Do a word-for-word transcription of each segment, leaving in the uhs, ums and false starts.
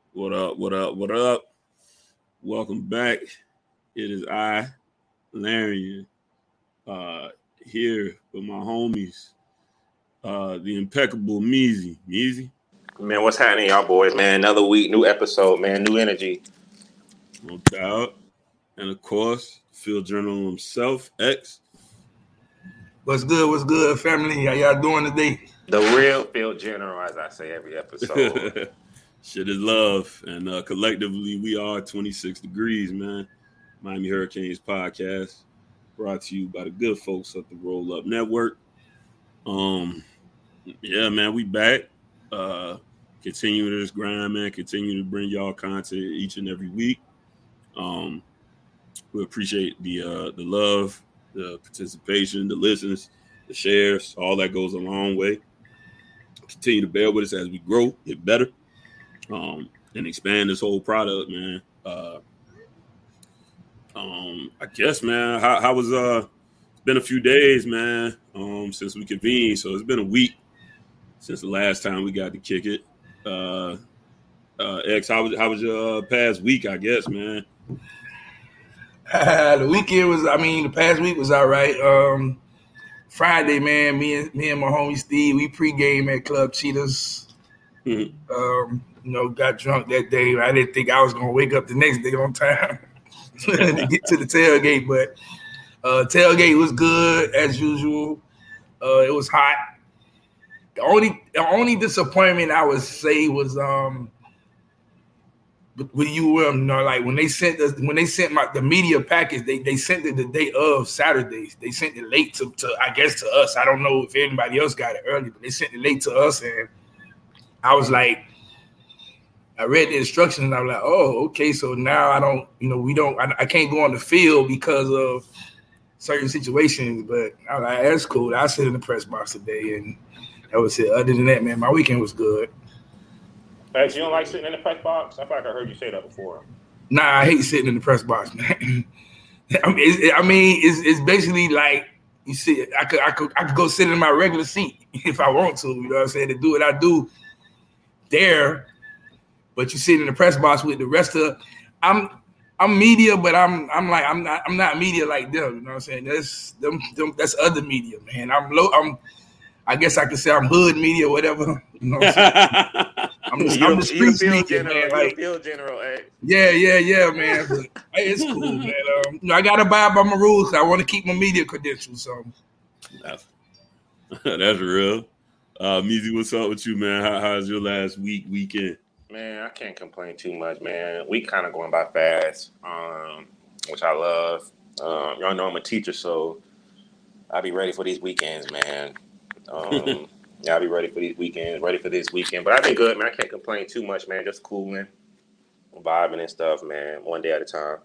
What up, what up, what up? Welcome back. It is I, Larian, uh, here with my homies, uh, the impeccable Meezy. Meezy? Man, what's happening, y'all boys, man? Another week, new episode, man, new energy. No doubt. And of course, Field General himself, X. What's good, what's good, family? How y'all doing today? The real Field General, as I say every episode. Shit is love. And uh, collectively, we are twenty-six degrees, man. Miami Hurricanes podcast, brought to you by the good folks at the Roll Up Network. Um, yeah, man, we back. Uh, continue this grind, man. Continue to bring y'all content each and every week. Um, we appreciate the uh, the love, the participation, the listens, the shares. All that goes a long way. Continue to bear with us as we grow, get better, um, and expand this whole product, man. Uh, um, I guess, man, how, how was uh? It's been a few days, man, um, since we convened. So it's been a week since the last time we got to kick it. Uh, uh, X, how was how was your uh, past week? I guess, man. Uh, the weekend was, I mean, the past week was all right. Um, Friday, man, me and me and my homie Steve, we pregame at Club Cheetahs. Mm-hmm. Um, you know, got drunk that day. I didn't think I was gonna wake up the next day on time to get to the tailgate, but uh, tailgate was good as usual. Uh, it was hot. The only the only disappointment I would say was um. With you, um, you know, like when they sent us, when they sent my the media package, they, they sent it the day of Saturdays. They sent it late to, to I guess to us. I don't know if anybody else got it early, but they sent it late to us, and I was like, I read the instructions, and I was like, oh, okay, so now I don't, you know, we don't, I, I can't go on the field because of certain situations. But I was like, that's cool. I sit in the press box today, and that was it. Other than that, man, my weekend was good. Hey, you don't like sitting in the press box? I feel like I heard you say that before. Nah, I hate sitting in the press box, man. I mean, it's, I mean, it's, it's basically like you see, I could, I could, I could go sit in my regular seat if I want to. You know what I'm saying? To do what I do there, but you sit in the press box with the rest of. I'm, I'm media, but I'm, I'm like, I'm not, I'm not media like them. You know what I'm saying? That's them, them that's other media, man. I'm low. I'm. I guess I could say I'm hood media, whatever. You know what I'm saying? I'm the, I'm the streets media, man. Like, field general, hey. Yeah, yeah, yeah, man. But, hey, it's cool, man. Um, you know, I gotta abide by my rules. I want to keep my media credentials. So that's, that's real. Uh, Meezy, what's up with you, man? How, how's your last week, weekend? Man, I can't complain too much, man. Week kind of going by fast, um, which I love. Um, y'all know I'm a teacher, so I'll be ready for these weekends, man. Um, yeah, I'll be ready for these weekends, ready for this weekend. But I've been good, man. I can't complain too much, man. Just cooling, vibing and stuff, man. One day at a time.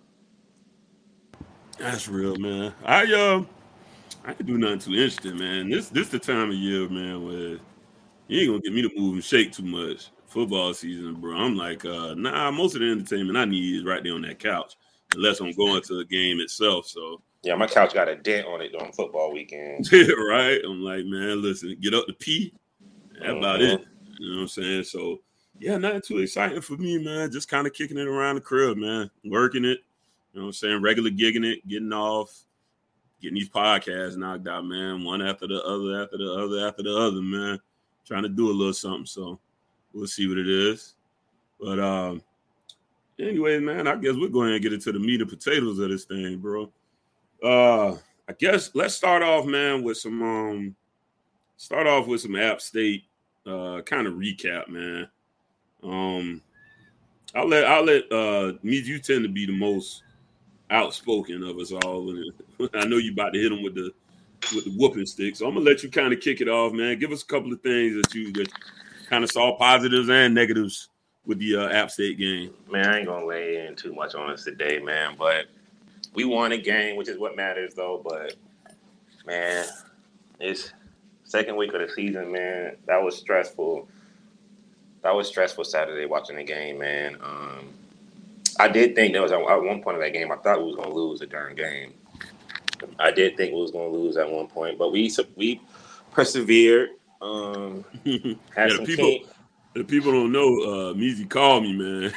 That's real, man. I uh, I can do nothing too interesting, man. This this the time of year, man, where you ain't gonna get me to move and shake too much. Football season, bro. I'm like, uh, nah. Most of the entertainment I need is right there on that couch, unless I'm going to the game itself. So. Yeah, my couch got a dent on it on football weekend. Right? I'm like, man, listen, get up to pee. That's mm-hmm. about it. You know what I'm saying? So, yeah, nothing too exciting for me, man. Just kind of kicking it around the crib, man. Working it. You know what I'm saying? Regular gigging it, getting off, getting these podcasts knocked out, man. One after the other, after the other, after the other, man. Trying to do a little something. So, we'll see what it is. But, um, anyway, man, I guess we're going to get into the meat and potatoes of this thing, bro. Uh, I guess let's start off, man, with some um, start off with some App State uh kind of recap, man. Um, I'll let I'll let uh me. You tend to be the most outspoken of us all, and I know you about to hit them with the with the whooping stick, so I'm gonna let you kind of kick it off, man. Give us a couple of things that you that kind of saw positives and negatives with the uh, App State game. Man, I ain't gonna lay in too much on us today, man, but. We won a game, which is what matters, though. But, man, it's second week of the season, man. That was stressful. That was stressful Saturday watching the game, man. Um, I did think there was at one point of that game, I thought we was going to lose the darn game. I did think we was going to lose at one point, but we we persevered. Um, had yeah, some people, team. If people don't know, uh, Meezy called me, man.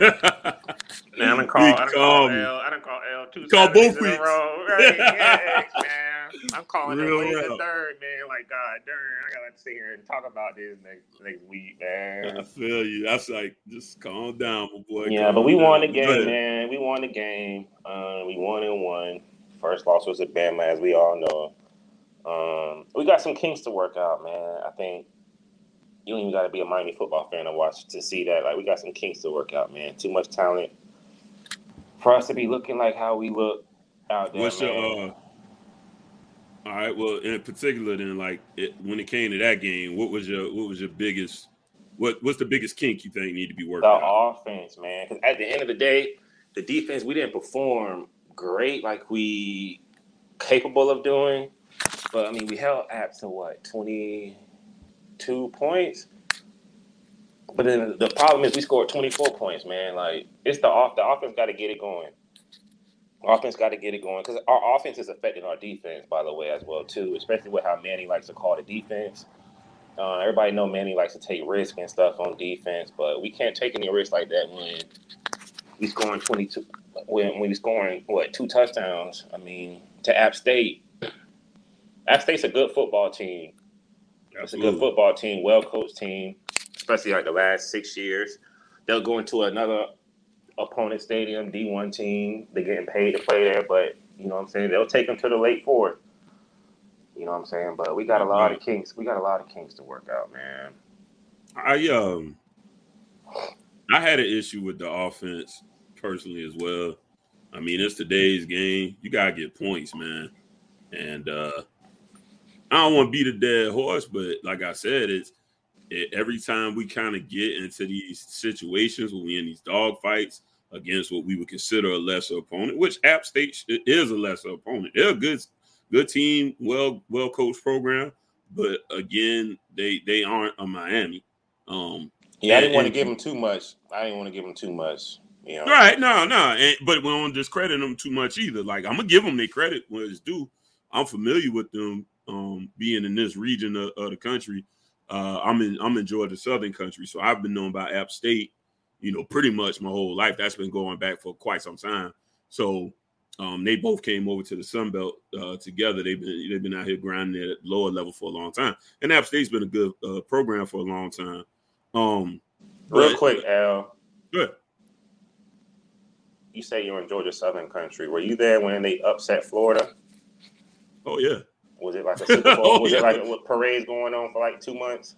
Now I done call, I done call L. I done call L two call both in a row. Right? Yeah, man. I'm calling him late the third, man. Like, God darn, I gotta sit here and talk about this next next week, man. I feel you. That's like, just calm down, my boy. Yeah, but we down. won the game, man. We won the game. Uh, we won and won. First loss was at Bama, as we all know. Um, we got some kinks to work out, man. I think you don't even got to be a Miami football fan to watch to see that. Like, we got some kinks to work out, man. Too much talent for us to be looking like how we look out there. What's man. your? Uh, all right. Well, in particular, then, like it, when it came to that game, what was your what was your biggest? What what's the biggest kink you think need to be worked the out? The offense, man. Because at the end of the day, the defense, we didn't perform great like we capable of doing. But I mean, we held App to what twenty-two points. But then the problem is we scored twenty-four points, man. Like, it's the off. The offense got to get it going. Offense got to get it going because our offense is affecting our defense, by the way, as well too. Especially with how Manny likes to call the defense. Uh, everybody know Manny likes to take risk and stuff on defense, but we can't take any risk like that when we scoring twenty-two. When when we scoring what two touchdowns? I mean, to App State. App State's a good football team. Absolutely. It's a good football team, well coached team. Especially like the last six years. They'll go into another opponent stadium, D one team. They're getting paid to play there, but you know what I'm saying? They'll take them to the late fourth. You know what I'm saying? But we got a lot of kinks. We got a lot of kinks to work out, man. I um I had an issue with the offense personally as well. I mean, it's today's game. You gotta get points, man. And uh I don't want to beat a dead horse, but like I said, it's It, every time we kind of get into these situations when we're in these dog fights against what we would consider a lesser opponent, which App State is a lesser opponent. They're a good, good team, well, well coached program, but again, they they aren't a Miami. Um, yeah, I didn't and, want to give them too much. I didn't want to give them too much. You know? Right? No, no. And, but we don't discredit them too much either. Like, I'm gonna give them their credit when it's due. I'm familiar with them um, being in this region of, of the country. Uh, I'm in I'm in Georgia Southern country, so I've been known by App State, you know, pretty much my whole life. That's been going back for quite some time. So um, they both came over to the Sun Belt uh, together. They've been they've been out here grinding at lower level for a long time, and App State's been a good uh, program for a long time. Um, Real but, quick, Al. Good. You say you're in Georgia Southern country. Were you there when they upset Florida? Oh yeah. Was it like a Super Bowl? Was yeah. it like a parades going on for like two months?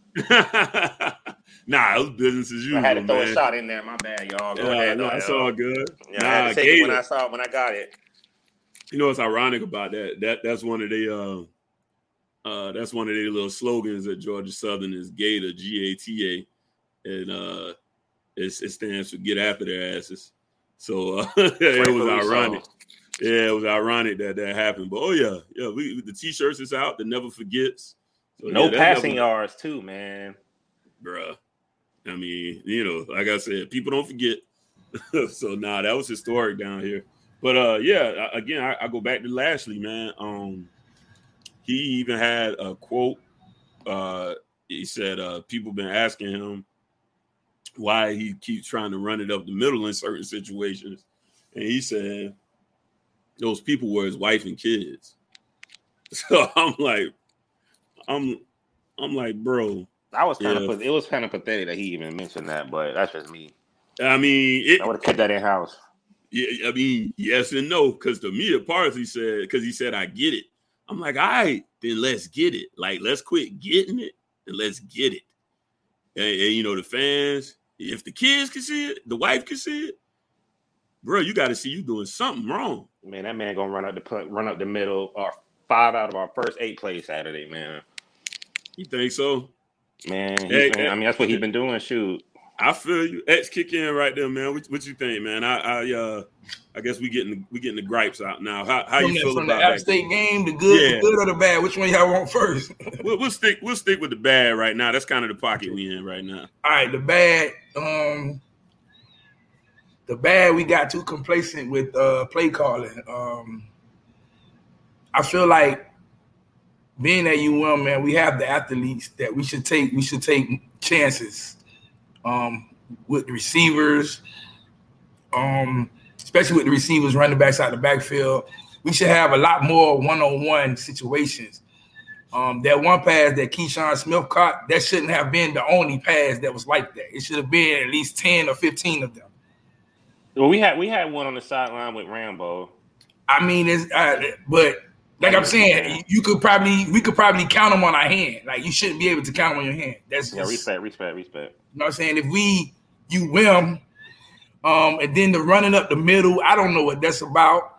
Nah, it was business as usual. I had to throw man. a shot in there. My bad, y'all. Go yeah, ahead. No, it's all good. Yeah, nah, I had to take it when I saw it, when I got it. You know what's ironic about that? That that's one of the uh, uh, that's one of their little slogans at Georgia Southern is Gator, G A T A, and uh, it's, it stands for get after their asses. So uh, it was ironic. So. Yeah, it was ironic that that happened. But, oh, yeah, yeah, we the T-shirts is out. The Never Forgets. So, no yeah, passing never, yards, too, man. Bruh. I mean, you know, like I said, people don't forget. So, nah, that was historic down here. But, uh, yeah, again, I, I go back to Lashley, man. Um, he even had a quote. Uh, he said uh, people been asking him why he keeps trying to run it up the middle in certain situations. And he said – those people were his wife and kids. So I'm like, I'm, I'm like, bro. I was kind yeah. of, it was kind of pathetic that he even mentioned that, but that's just me. I mean, it, I would have kept that in house. Yeah, I mean, yes and no, because to me, at parts he said, because he said, I get it. I'm like, all right, then let's get it. Like, let's quit getting it and let's get it. And, and you know, the fans, if the kids can see it, the wife can see it, bro, you got to see you doing something wrong. Man, that man gonna run up the run up the middle. Or five out of our first eight plays Saturday, man. You think so? Man, hey, man, I mean that's what he's been doing. Shoot, I feel you. X kick in right there, man. What, what you think, man? I, I, uh, I guess we getting we getting the gripes out now. How, how you the, feel from about the App State game? The good, yeah. the good or the bad? Which one y'all want first? we'll, we'll stick we'll stick with the bad right now. That's kind of the pocket we in right now. All right, the bad. Um, The bad, we got too complacent with uh, play calling. Um, I feel like being at U M, man, we have the athletes that we should take. We should take chances um, with the receivers, um, especially with the receivers, running backs out the backfield. We should have a lot more one-on-one situations. Um, that one pass that Keyshawn Smith caught, that shouldn't have been the only pass that was like that. It should have been at least ten or fifteen of them. Well, we had we had one on the sideline with Rambo. I mean, it's uh, but like I'm saying, you could probably we could probably count them on our hand. Like you shouldn't be able to count them on your hand. That's yeah, just, respect, respect, respect. You know what I'm saying? If we you win, um, and then the running up the middle, I don't know what that's about.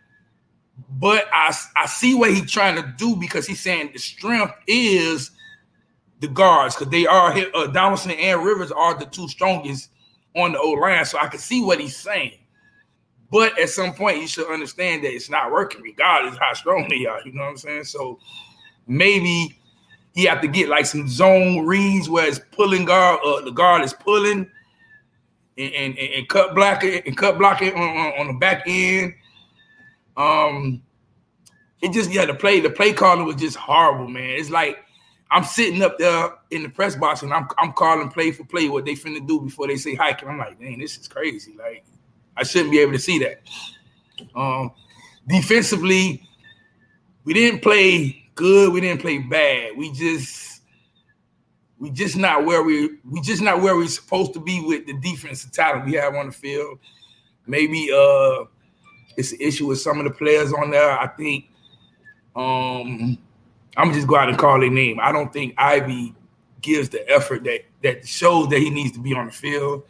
But I, I see what he's trying to do because he's saying the strength is the guards because they are uh, Donaldson and Rivers are the two strongest on the O-line. So I can see what he's saying. But at some point, you should understand that it's not working regardless of how strong they are. You know what I'm saying? So maybe he have to get like some zone reads where it's pulling guard, uh, the guard is pulling and, and, and cut blocking and cut blocking on, on, on the back end. Um, it just yeah, the play, the play calling was just horrible, man. It's like I'm sitting up there in the press box and I'm I'm calling play for play what they finna do before they say hike. And I'm like, dang, this is crazy. Like, I shouldn't be able to see that. Um, defensively, we didn't play good, we didn't play bad. We just we just not where we we just not where we're supposed to be with the defensive talent we have on the field. Maybe uh it's an issue with some of the players on there. I think um, I'm gonna just go out and call their name. I don't think Ivy gives the effort that that shows that he needs to be on the field.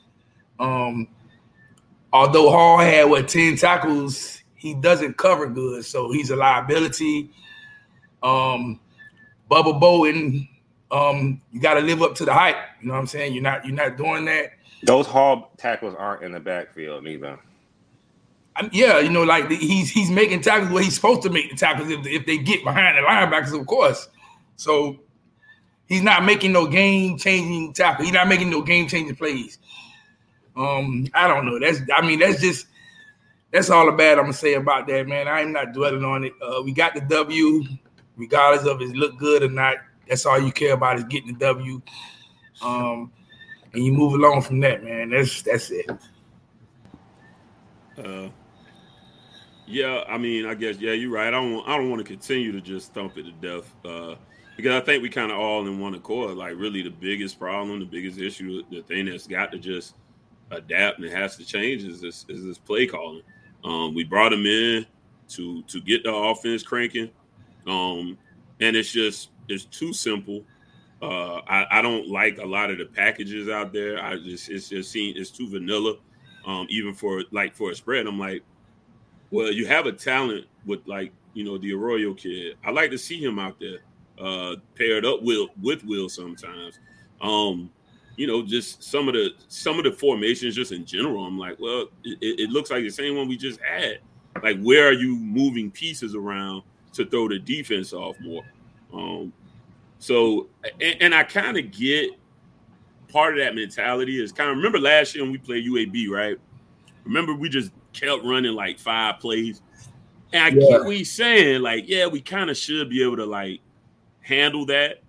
Um, although Hall had what ten tackles, he doesn't cover good, so he's a liability. Um, Bubba Bowen, um, you got to live up to the hype. You know what I'm saying? You're not you're not doing that. Those Hall tackles aren't in the backfield neither. Yeah, you know, like the, he's he's making tackles where he's supposed to make the tackles if, if they get behind the linebackers, of course. So he's not making no game-changing tackles. He's not making no game-changing plays. Um, I don't know. That's I mean, that's just that's all the bad I'm gonna say about that, man. I'm not dwelling on it. Uh, we got the W, regardless of it look good or not. That's all you care about is getting the W. Um, and you move along from that, man. That's that's it. Uh. Yeah, I mean, I guess yeah, you're right. I don't, I don't want to continue to just thump it to death uh, because I think we kind of all in one accord. Like, really, the biggest problem, the biggest issue, the thing that's got to just adapt and has to change is this, is this play calling. Um, we brought him in to to get the offense cranking, um, and it's just it's too simple. Uh, I, I don't like a lot of the packages out there. I just it's just seen it's too vanilla, um, even for like for a spread. I'm like. Well, you have a talent with, like, you know, the Arroyo kid. I like to see him out there uh, paired up with, with Will sometimes. Um, you know, just some of the some of the formations just in general. I'm like, well, it, it looks like the same one we just had. Like, where are you moving pieces around to throw the defense off more? Um, so, and, and I kind of get part of that mentality is kind of, remember last year when we played U A B, right? Remember we just kept running like five plays. And I yeah. get what he's saying. Like, yeah, we kind of should be able to like handle that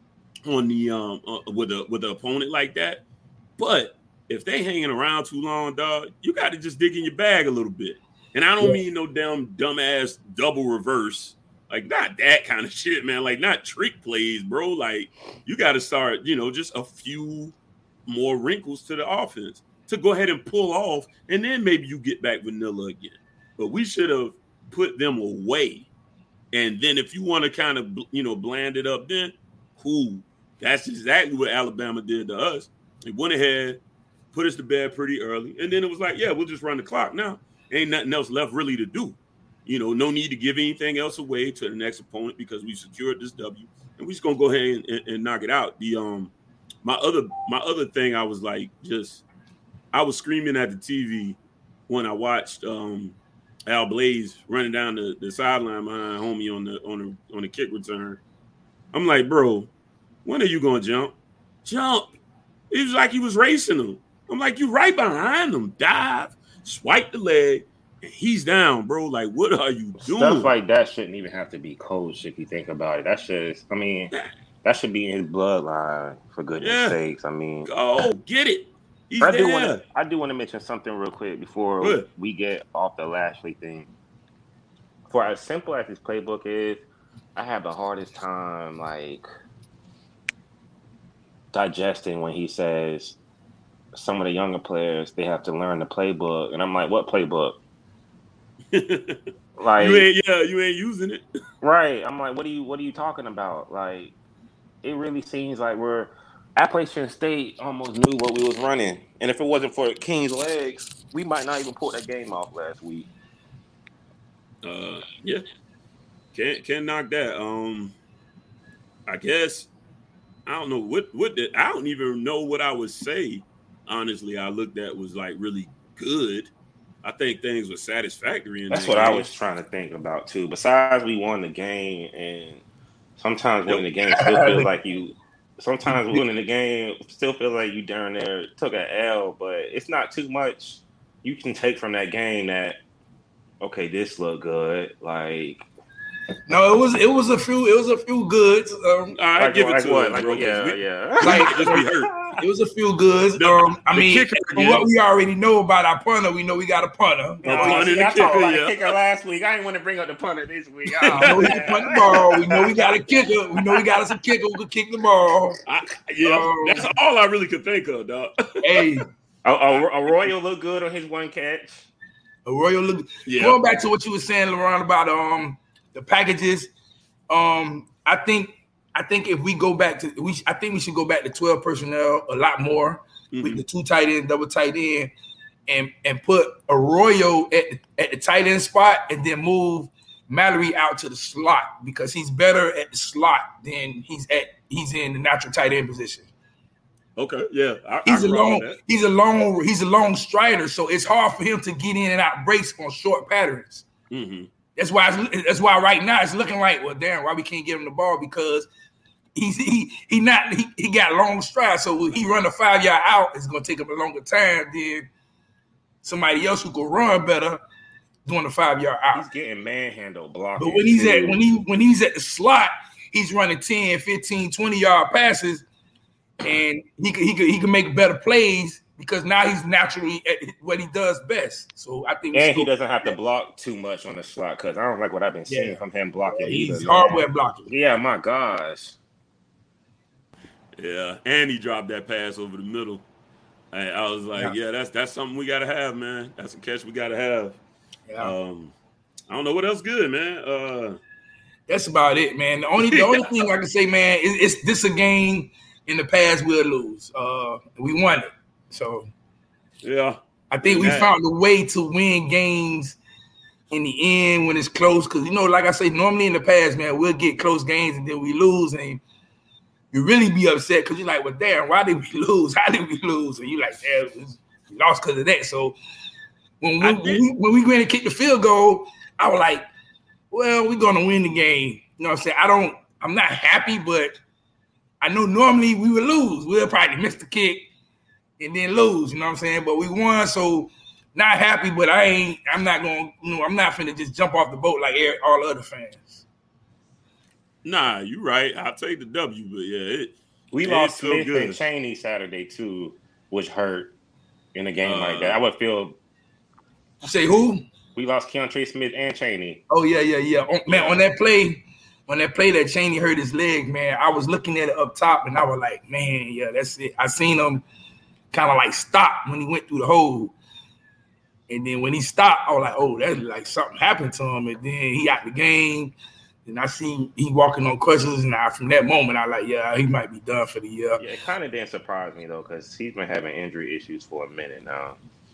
on the um uh, with a with an opponent like that. But if they hanging around too long, dog, you got to just dig in your bag a little bit. And I don't yeah. mean no damn dumbass double reverse. Like, not that kind of shit, man. Like, not trick plays, bro. Like, you got to start, you know, just a few more wrinkles to the offense to go ahead and pull off, and then maybe you get back vanilla again. But we should have put them away. And then if you want to kind of, you know, bland it up then, cool. That's exactly what Alabama did to us. They went ahead, put us to bed pretty early, and then it was like, yeah, we'll just run the clock now. Ain't nothing else left really to do. You know, no need to give anything else away to the next opponent because we secured this W, and we're just going to go ahead and, and, and knock it out. The um, my other my other thing, I was like just – I was screaming at the T V when I watched um, Al Blaze running down the, the sideline behind homie on the on the on the kick return. I'm like, bro, when are you gonna jump? Jump! It was like he was racing him. I'm like, you right behind him. Dive, swipe the leg, and he's down, bro. Like, what are you doing? Stuff like that shouldn't even have to be coached if you think about it. That's just, I mean, That should be in his bloodline, for goodness Yeah. sakes. I mean, oh, get it. He's I there. do want to. I do want to mention something real quick before Good. we get off the Lashley thing. For as simple as his playbook is, I have the hardest time like digesting when he says some of the younger players they have to learn the playbook, and I'm like, what playbook? Like, you ain't, yeah, you ain't using it, right? I'm like, what are you, what are you talking about? Like, it really seems like we're Appalachian State almost knew what we was running, and if it wasn't for King's legs, we might not even pull that game off last week. Uh, yeah, can't can't knock that. Um, I guess I don't know what what did I don't even know what I would say. Honestly, I looked at was like really good. I think things were satisfactory. In That's that what game. I was trying to think about too. Besides, we won the game, and sometimes winning the game still feels like you. Sometimes winning the game still feels like you down there took an L, but it's not too much you can take from that game that, okay, this looked good. Like, No, it was it was a few it was a few goods. Um, I like, give it like to what? him, Like, bro. yeah, we, yeah. like just be hurt. it was a few goods. The- Um, I the mean, kicker from again. what we already know about our punter, we know we got a punter. The Uh, punter see, and the I talked about kicker, the yeah. kicker last week. I didn't want to bring up the punter this week. We know Oh, we can punt the ball. We know we got a kicker. We know we got us a kicker who can kick the ball. I, yeah, Um, that's all I really could think of, dog. Hey, a, a, Arroyo looked good on his one catch. Arroyo look. Yeah. Going back to what you were saying, LeBron, about um the packages. Um, I think I think if we go back to we, I think we should go back to twelve personnel a lot more Mhm. with the two tight end, double tight end, and and put Arroyo at at the tight end spot, and then move Mallory out to the slot because he's better at the slot than he's at he's in the natural tight end position. Okay, yeah, I, He's I a can rock long, with that. he's a long, he's a long strider, so it's hard for him to get in and out breaks on short patterns. Mm-hmm. That's why. It's, that's why right now it's looking like, well, damn, why we can't get him the ball because he's he he not he, he got long strides. So when he run a five yard out, it's gonna take him a longer time than somebody else who can run better doing a five yard out. He's getting manhandled, blocking. But when he's too. at when he when he's at the slot, he's running ten, fifteen, twenty yard passes, and he can he can he can make better plays because now he's naturally at what he does best. So I think we And should he go- doesn't have to block too much on the slot because I don't like what I've been seeing Yeah. from him blocking he's either. hardware blocking. Yeah, my gosh. Yeah, and he dropped that pass over the middle. I, I was like, yeah. Yeah. that's that's something we gotta have, man. That's a catch we gotta have. Yeah. Um, I don't know what else good, man. Uh, That's about it, man. The only the only thing I can say, man, is it's this a game in the past we'll lose. Uh, we won it, so yeah, I think we Yeah. found a way to win games in the end when it's close. Because you know, like I say, normally in the past, man, we'll get close games and then we lose, and you really be upset because you're like, well, damn, why did we lose? How did we lose? And you like, damn, we lost because of that. So when we, I when did- we when we went and kicked the field goal, I was like, well, we're gonna win the game. You know what I'm saying? I don't, I'm not happy, but I know normally we would lose. We'll probably miss the kick and then lose, you know what I'm saying? But we won, so not happy, but I ain't, I'm not gonna, you know, I'm not finna just jump off the boat like all other fans. nah, you right. I'll take the W, but yeah, it, We It lost is so Smith good. and Chaney Saturday too, which hurt in a game Uh, like that. I would feel You say who? we lost Keontae Smith and Chaney. Oh yeah, yeah, yeah. On, man, on that play, when that play that Chaney hurt his leg, man, I was looking at it up top and I was like, man, yeah, that's it. I seen him kind of like stop when he went through the hole. And then when he stopped, I was like, oh, that's like something happened to him. And then he out the game. And I seen he walking on crutches. And I, from that moment, I like, yeah, he might be done for the year. Yeah, it kind of didn't surprise me though because he's been having injury issues for a minute now.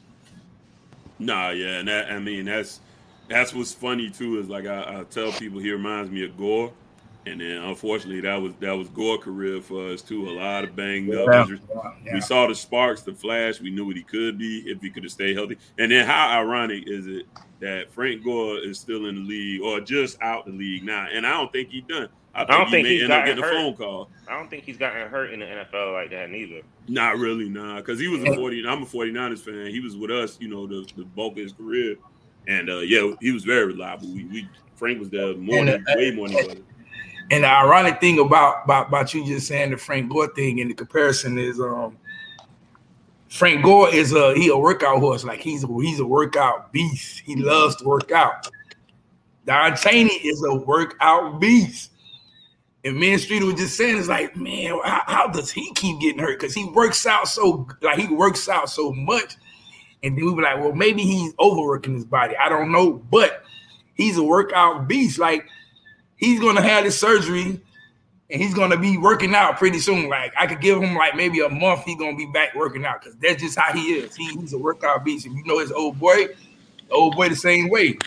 Nah, yeah, and that I mean that's that's what's funny too is like I, I tell people he reminds me of Gore, and then unfortunately that was that was Gore career for us too. A lot of banged up Yeah, injuries. yeah, yeah. We saw the sparks, the flash. We knew what he could be if he could have stayed healthy. And then how ironic is it that Frank Gore is still in the league or just out the league now? And I don't think he's done. I think, don't he think may he's end up gotten getting a hurt. phone call. I don't think he's gotten hurt in the N F L like that neither. Not really, nah, because he was a forty. I'm a forty-niners fan. He was with us, you know, the, the bulk of his career, and uh, yeah, he was very reliable. We, we Frank was there more And, than uh, way more than he was. And the ironic thing about, about about you just saying the Frank Gore thing and the comparison is um Frank Gore is a he a workout horse, like he's a, he's a workout beast. He loves to work out. Don Chaney is a workout beast. And me and Streeter was just saying, it's like, man, how, how does he keep getting hurt? Because he works out so like he works out so much. And then we were like, well, maybe he's overworking his body. I don't know, but he's a workout beast. Like he's gonna have this surgery and he's gonna be working out pretty soon. Like I could give him like maybe a month, he's gonna be back working out because that's just how he is. He, he's a workout beast. If you know his old boy, the old boy the same way.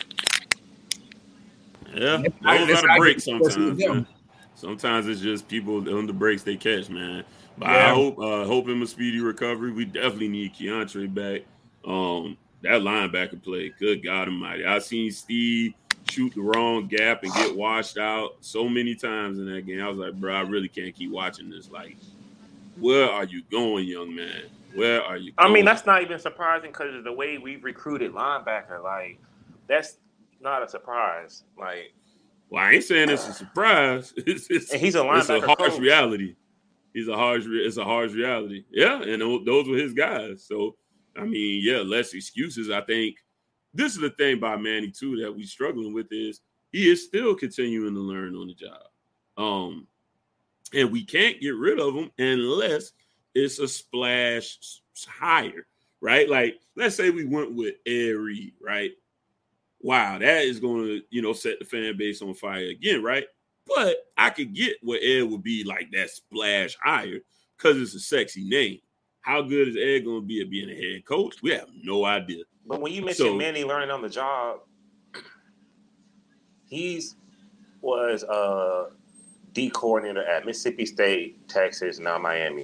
Yeah, those are the breaks sometimes. Man. Sometimes it's just people on the breaks they catch, man. But yeah. I hope uh, hope him a speedy recovery. We definitely need Keontre back. Um, that linebacker play, good God Almighty! I seen Steve shoot the wrong gap and get washed out so many times in that game. I was like, bro, I really can't keep watching this. Like, where are you going, young man? Where are you going? I mean, that's not even surprising because of the way we've recruited linebacker. Like, that's not a surprise. Like, well, I ain't saying it's a surprise. It's, it's, and he's a linebacker. It's a harsh coach. reality. He's a harsh. It's a harsh reality. Yeah, and those were his guys. So, I mean, yeah, less excuses. I think this is the thing about Manny too that we struggling with is he is still continuing to learn on the job, um, and we can't get rid of him unless it's a splash hire, right? Like, let's say we went with Ed Reed, right? Wow, that is going to, you know, set the fan base on fire again, right? But I could get what Ed would be like that splash hire because it's a sexy name. How good is Ed going to be at being a head coach? We have no idea. But when you mention So- Manny learning on the job, he's was a D coordinator at Mississippi State, Texas, now Miami.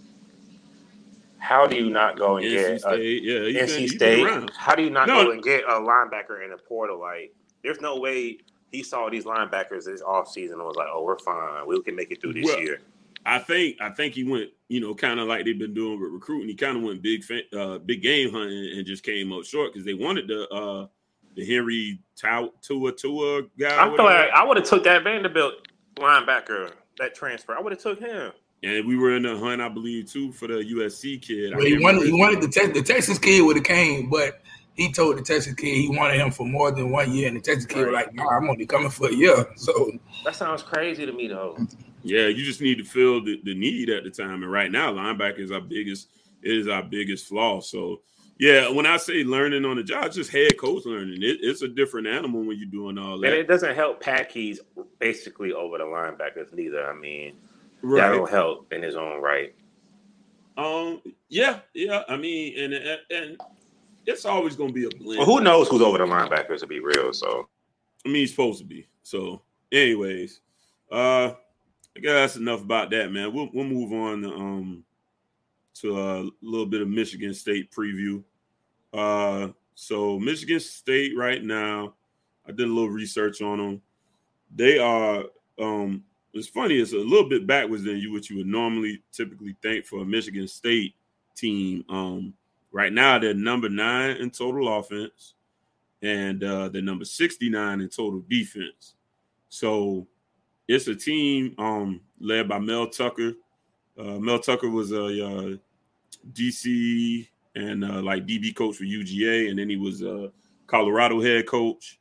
How do you not go and N C get a, State, yeah, he's N been- C he's been State? around. How do you not No. go and get a linebacker in the portal? Like, there's no way he saw these linebackers this offseason and was like, "Oh, we're fine. We can make it through this Well, year." I think I think he went, you know, kind of like they've been doing with recruiting. He kind of went big, fa- uh, big game hunting and just came up short because they wanted the uh, the Henry Tua Tua Tua guy. I feel whatever. like I would have took that Vanderbilt linebacker, that transfer. I would have took him. And we were in the hunt, I believe, too, for the U S C kid. I Well, he can't wanted remember he his wanted name. the Tex, the Texas kid would have came, but he told the Texas kid he wanted him for more than one year, and the Texas kid was like, "Nah, I'm only coming for a year." So That sounds crazy to me, though. Yeah, you just need to fill the, the need at the time. And right now, linebacker is our biggest is our biggest flaw. So yeah, when I say learning on the job, it's just head coach learning. It, it's a different animal when you're doing all that. And it doesn't help Pat Keys basically over the linebackers neither. I mean, Right. that don't help in his own right. Um. Yeah. Yeah. I mean, and and, and it's always going to be a blend. Well, who knows who's over the linebackers, to be real? So, I mean, he's supposed to be. So, anyways, uh, I guess that's enough about that, man. We'll we'll move on to, um to a little bit of Michigan State preview. Uh, so Michigan State right now, I did a little research on them. They are um. It's funny. It's a little bit backwards than you what you would normally typically think for a Michigan State team. Um, right now they're number nine in total offense, and uh, they're number sixty-nine in total defense. So it's a team um, led by Mel Tucker. Uh, Mel Tucker was a uh, D C and uh, like D B coach for U G A, and then he was a Colorado head coach.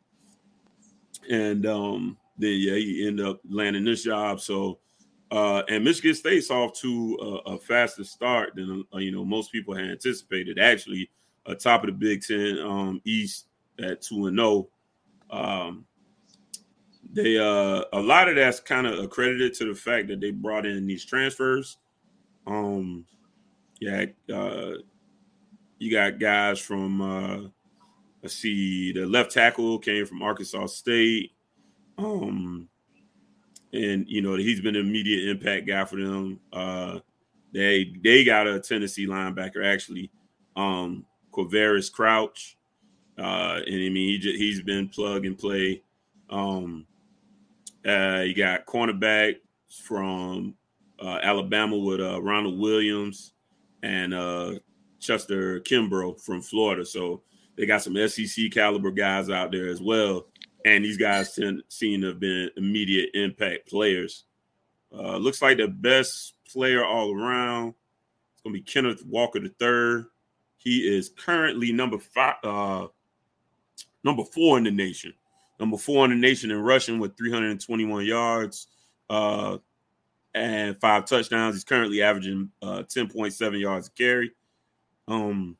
And um, then yeah, he ended up landing this job. So, uh, and Michigan State's off to a, a faster start than uh, you know most people had anticipated. Actually, uh, top of the Big Ten um, East at two and zero. Um, they uh, a lot of that's kind of accredited to the fact that they brought in these transfers. Um, yeah, uh, you got guys from uh, let's see, the left tackle came from Arkansas State. Um, and you know he's been an immediate impact guy for them. Uh, they they got a Tennessee linebacker actually, um, Quavaris Crouch, uh, and I mean he just, he's been plug and play. Um, uh, you got cornerback from uh, Alabama with uh, Ronald Williams and uh, Chester Kimbrough from Florida. So they got some S E C caliber guys out there as well. and these guys tend, seem to have been immediate impact players. Uh, looks like the best player all around is going to be Kenneth Walker the third. He is currently number five, uh, number four in the nation. Number four in the nation in rushing with three hundred twenty-one yards uh, and five touchdowns. He's currently averaging uh, ten point seven yards a carry. Um,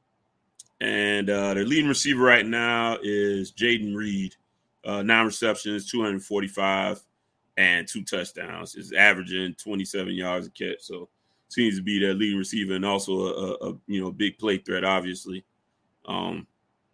and uh, their leading receiver right now is Jaden Reed. Uh, nine receptions, two hundred forty-five, and two touchdowns. He's averaging twenty-seven yards a catch. So seems to be their leading receiver and also a, a, a you know big play threat, obviously. Um,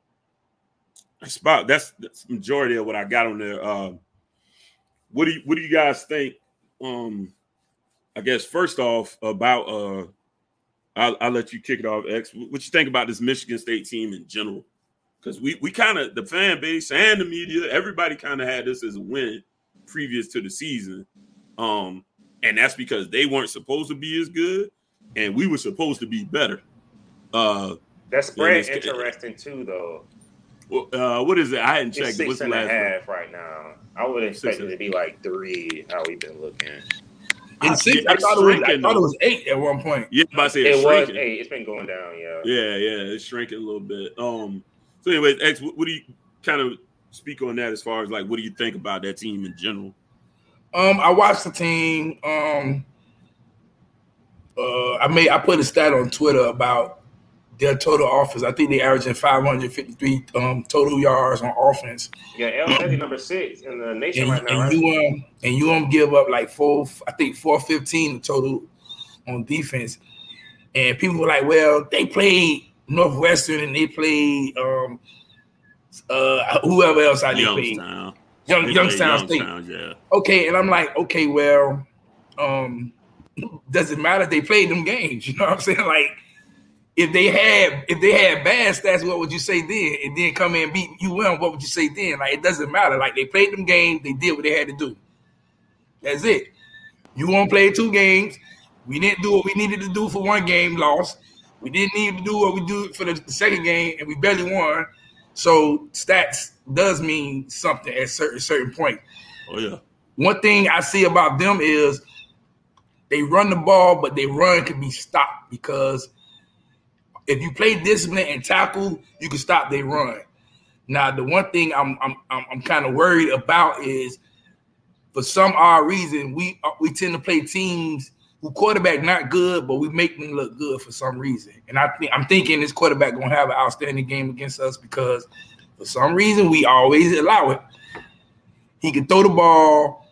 That's about that's, that's the majority of what I got on there. Uh, what do you what do you guys think? Um, I guess first off about uh, I'll, I'll let you kick it off, X. What you think about this Michigan State team in general? Because we we kind of the fan base and the media, everybody kind of had this as a win previous to the season, um, and that's because they weren't supposed to be as good, and we were supposed to be better. Uh, that spread interesting too, though. Well, uh, what is it? I hadn't checked. It's six What's and the a last half one? right now. I would expect six it to be like three. How we've been looking. In six, I, thought it was, I thought it was eight at one point. Yeah, but I say it it's was shrinking. eight. It's been going down. Yeah. Yeah, yeah, it's shrinking a little bit. Um. So, anyways, X, what, what do you kind of speak on that as far as like what do you think about that team in general? Um, I watched the team. Um, uh, I made I put a stat on Twitter about their total offense. I think they averaging five hundred fifty-three um, total yards on offense. Yeah, L Teddy number six in the nation and, right now. And right? you um and you um give up like four, I think four fifteen total on defense. And people were like, well, they played Northwestern and they played um uh whoever else I did play. Youngstown. Young They Youngstown played State. Youngstown, yeah. Okay, and I'm like, okay, well, um, does it matter if they played them games? You know what I'm saying? Like, if they had if they had bad stats, what would you say then? And then come in and beat U M, what would you say then? Like, it doesn't matter. Like, they played them games, they did what they had to do. That's it. U M played two games. We didn't do what we needed to do for one game, lost. We didn't need to do what we do for the second game, and we barely won. So stats does mean something at a certain certain point. Oh yeah. One thing I see about them is they run the ball, but they run can be stopped because if you play discipline and tackle, you can stop their run. Now, the one thing I'm I'm I'm, I'm kind of worried about is for some odd reason we we tend to play teams who quarterback not good, but we make them look good for some reason. And I think I'm thinking this quarterback gonna have an outstanding game against us because for some reason we always allow it. He can throw the ball.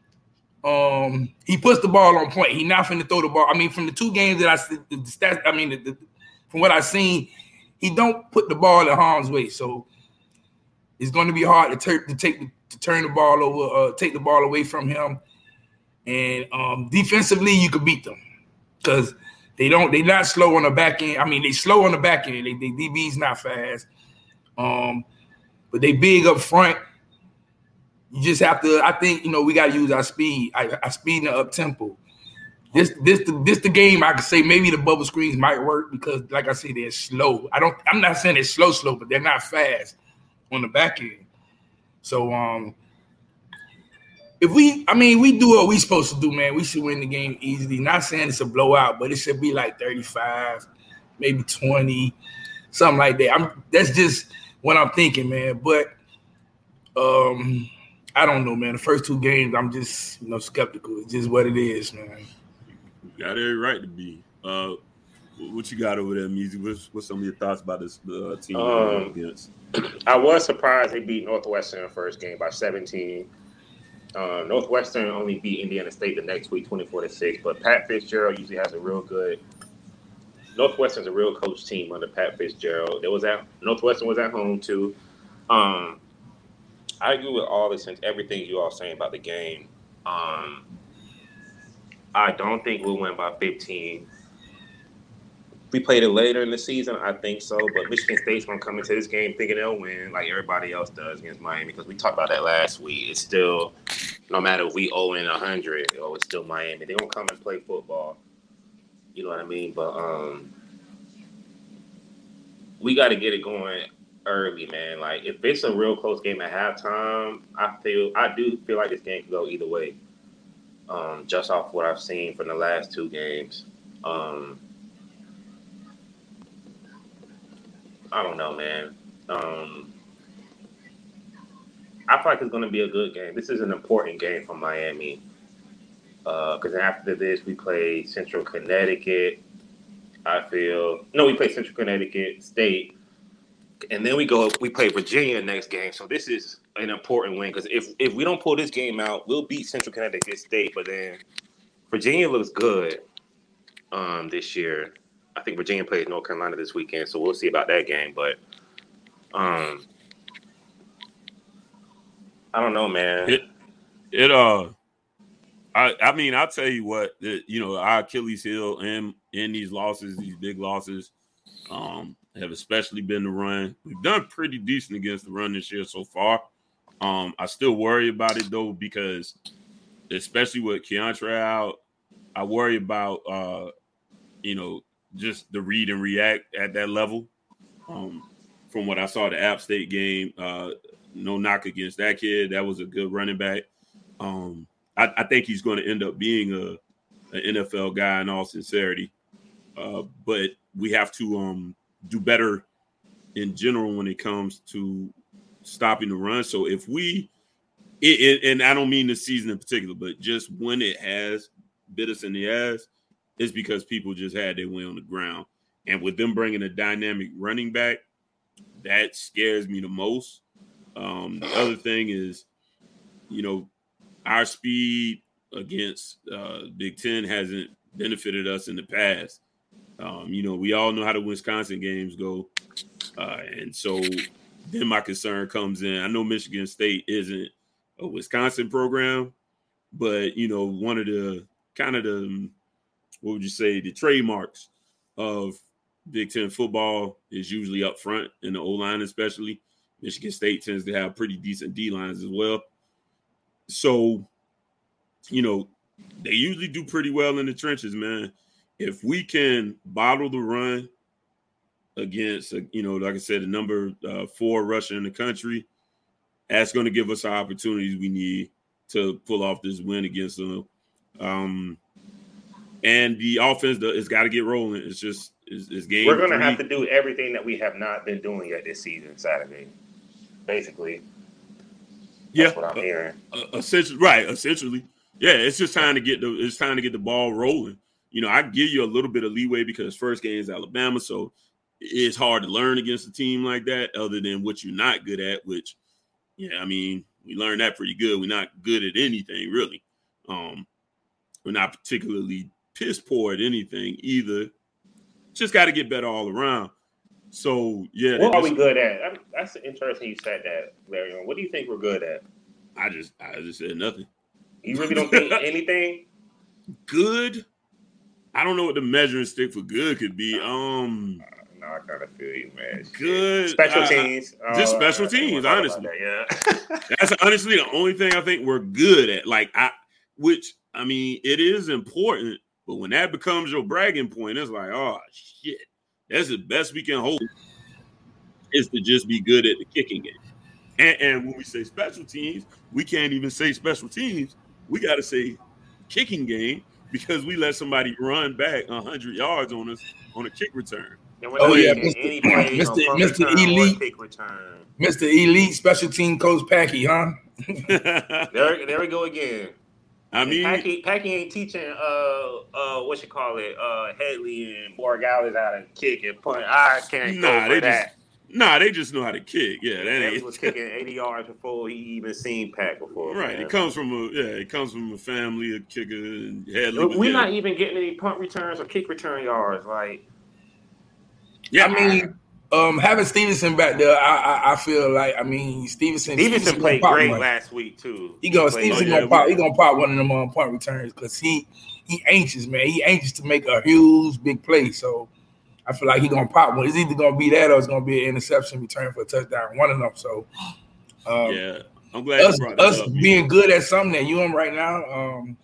Um, he puts the ball on point. He not finna throw the ball. I mean, from the two games that I the stats, I mean, the, the, from what I've seen, he don't put the ball in harm's way. So it's going to be hard to, tur- to take to turn the ball over, uh, take the ball away from him. And um, defensively, you could beat them because they don't. They're not slow on the back end. I mean, they slow on the back end. They, they D B's not fast, um, but they big up front. You just have to. I think you know we got to use our speed, our, our speed and the up tempo. This, this, the, this the game. I could say maybe the bubble screens might work because, like I say, they're slow. I don't. I'm not saying they're slow, slow, but they're not fast on the back end. So, um. If we, I mean, we do what we supposed to do, man. We should win the game easily. Not saying it's a blowout, but it should be like thirty-five, maybe twenty, something like that. I'm, that's just what I'm thinking, man. But um, I don't know, man. The first two games, I'm just, you know, skeptical. It's just what it is, man. You got every right to be. Uh, what you got over there, Measy? What's, what's some of your thoughts about this uh, team um, against? I was surprised they beat Northwestern in the first game by seventeen. Uh, Northwestern only beat Indiana State the next week, twenty-four to six. But Pat Fitzgerald usually has a real good. Northwestern's a real coach team under Pat Fitzgerald. There was at Northwestern was at home too. Um, I agree with all this and everything you all saying about the game. Um, I don't think we'll win by fifteen. If we played it later in the season, I think so. But Michigan State's gonna come into this game thinking they'll win, like everybody else does against Miami, because we talked about that last week. It's still, no matter if we owe in a hundred, oh, it's still Miami. They're gonna come and play football. You know what I mean? But um, we got to get it going early, man. Like if it's a real close game at halftime, I feel I do feel like this game could go either way. Um, just off what I've seen from the last two games. Um, I don't know, man. Um, I feel like it's going to be a good game. This is an important game for Miami. Because uh, after this, we play Central Connecticut. I feel no, we play Central Connecticut State, and then we go. We play Virginia next game. So this is an important win because if if we don't pull this game out, we'll beat Central Connecticut State. But then Virginia looks good um, this year. I think Virginia plays North Carolina this weekend, so we'll see about that game. But um, I don't know, man. It it uh. I, I mean, I'll tell you what, the, you know, our Achilles heel and in these losses, these big losses, um, have especially been the run. We've done pretty decent against the run this year so far. Um, I still worry about it, though, because especially with Keontre out, I worry about, uh, you know, just the read and react at that level. Um, from what I saw the App State game, uh, no knock against that kid. That was a good running back. Um I, I think he's going to end up being a an N F L guy in all sincerity, uh, but we have to um, do better in general when it comes to stopping the run. So if we, it, it, and I don't mean the season in particular, but just when it has bit us in the ass, it's because people just had their way on the ground. And with them bringing a dynamic running back, that scares me the most. Um, the other thing is, you know, our speed against uh, Big Ten hasn't benefited us in the past. Um, you know, we all know how the Wisconsin games go. Uh, and so then my concern comes in. I know Michigan State isn't a Wisconsin program, but, you know, one of the kind of the, what would you say, the trademarks of Big Ten football is usually up front in the O-line especially. Michigan State tends to have pretty decent D-lines as well. So, you know, they usually do pretty well in the trenches, man. If we can bottle the run against, you know, like I said, the number uh, four rusher in the country, that's going to give us the opportunities we need to pull off this win against them. Um, and the offense has got to get rolling. It's just it's, it's game. We're going to have to do everything that we have not been doing yet this season, Saturday, basically. That's yeah, what I'm hearing. Uh, essentially, right? Essentially, yeah. It's just time to get the it's time to get the ball rolling. You know, I give you a little bit of leeway because first game is Alabama, so it's hard to learn against a team like that. Other than what you're not good at, which, yeah, I mean, we learned that pretty good. We're not good at anything really. Um, we're not particularly piss poor at anything either. Just got to get better all around. So, yeah. What are we good at? I, that's interesting you said that, Larry. What do you think we're good at? I just I just said nothing. You really don't think anything? Good? I don't know what the measuring stick for good could be. Um, uh, no, I kind of feel you, man. Good. Special I, teams. I, just uh, special teams, honestly. That, yeah. That's honestly the only thing I think we're good at. Like, I, which, I mean, it is important, but when that becomes your bragging point, it's like, oh, shit. That's the best we can hope is to just be good at the kicking game. And, and when we say special teams, we can't even say special teams. We got to say kicking game because we let somebody run back one hundred yards on us on a kick return. Oh, yeah, Mister Mister Mister Elite. Kick return. Mister Elite Special Team Coach Packy, huh? there, there we go again. I mean, Packy, Packy ain't teaching uh uh what you call it uh Headley and Borgales how to kick and punt. I can't nah, go they for that. Just, nah, they just know how to kick. Yeah, that He ain't. was kicking eighty yards before he even seen Pack before. Right, man. it comes from a yeah, it comes from a family of kicker and Headley. We're yeah. not even getting any punt returns or kick return yards. Like, yeah, I mean. Um, having Stevenson back there, I, I I feel like I mean Stevenson. Stevenson, Stevenson played great one. last week too. He gonna Stevenson oh, yeah, gonna pop. He gonna pop one of them on punt returns because he he anxious, man. He anxious to make a huge big play. So I feel like he gonna pop one. It's either gonna be that or it's gonna be an interception return for a touchdown. One of them. So um, yeah, I'm glad us, you brought that us up, being man. good at something that you am right now. Um,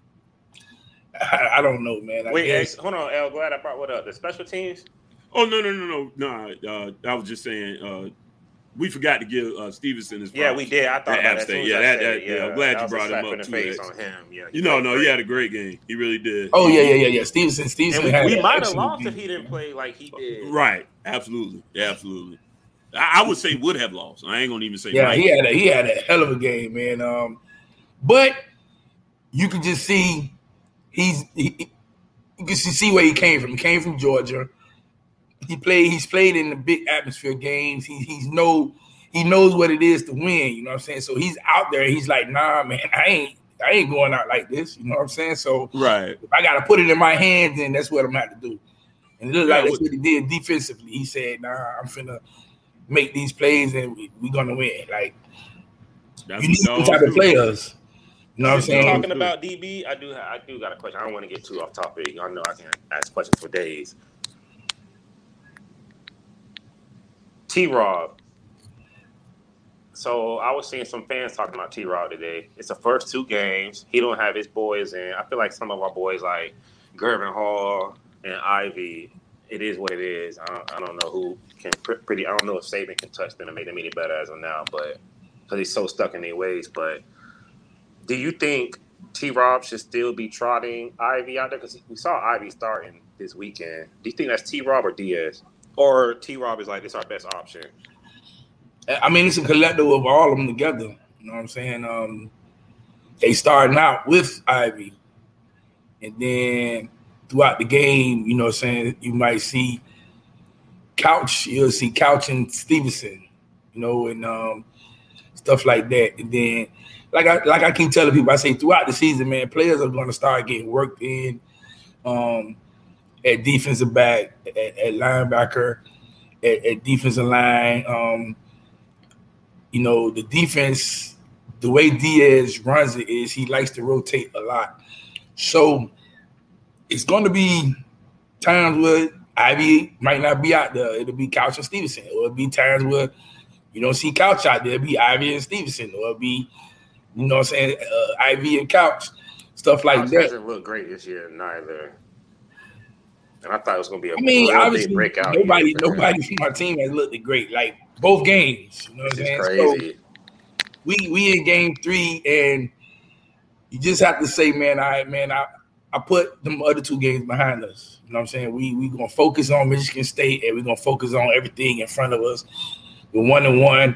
I, I don't know, man. I Wait, guess. hold on, El. Glad I brought what up. The special teams. Oh no no no no no! Uh, I was just saying, uh, we forgot to give uh, Stevenson his. Yeah, we did. I thought about that. State. Yeah, that, that, yeah, I'm glad you brought him up too. Face on him. Yeah, you know, no, he had a great game. He really did. Oh yeah, yeah, yeah, yeah. Stevenson, Stevenson. And had we we might have lost game. if he didn't play like he did. Right, absolutely, yeah, absolutely. I, I would say would have lost. I ain't gonna even say. Yeah, Mike. he had a, he had a hell of a game, man. Um, but you can just see he's he, you can see where he came from. He came from Georgia. He played. He's played in the big atmosphere games. He he's know he knows what it is to win. You know what I'm saying? So he's out there. He's like, nah, man, I ain't I ain't going out like this. You know what I'm saying? So right, if I got to put it in my hands, then that's what I'm gonna have to do. And it looked yeah, like that's what he did defensively. He said, nah, I'm finna make these plays and we're we gonna win. Like that's you need these type of players. You know what I'm saying? Talking about D B, I do I do got a question. I don't want to get too off topic. I know I can ask questions for days. T-Rob. So I was seeing some fans talking about T-Rob today. It's the first two games. He don't have his boys in. I feel like some of our boys like Gervin Hall and Ivy. It is what it is. I don't, I don't know who can pretty. I don't know if Saban can touch them and make them any better as of now, but because he's so stuck in their ways. But do you think T-Rob should still be trotting Ivy out there? Because we saw Ivy starting this weekend. Do you think that's T-Rob or Diaz? Or T-Rob is like, it's our best option? I mean, it's a collective of all of them together. You know what I'm saying? Um, they starting out with Ivy. And then throughout the game, you know what I'm saying, you might see Couch. You'll see Couch and Stevenson, you know, and um, stuff like that. And then, like I like I keep telling people, I say throughout the season, man, players are going to start getting worked in. Um At defensive back, at, at linebacker, at, at defensive line. Um, you know, the defense, the way Diaz runs it is he likes to rotate a lot. So it's going to be times where Ivy might not be out there. It'll be Couch and Stevenson. Or it'll be times where you don't see Couch out there. It'll be Ivy and Stevenson. Or it'll be, you know what I'm saying, uh, Ivy and Couch, stuff like Couch that. Doesn't look great this year, neither. And I thought it was going to be a I mean, obviously, breakout. Nobody, nobody from my team has looked great. Like both games, you know what I'm saying? Crazy. So we we in game three, and you just have to say, man, I right, man, I I put them other two games behind us. You know what I'm saying? We we gonna focus on Michigan State, and we're gonna focus on everything in front of us. We're one and one.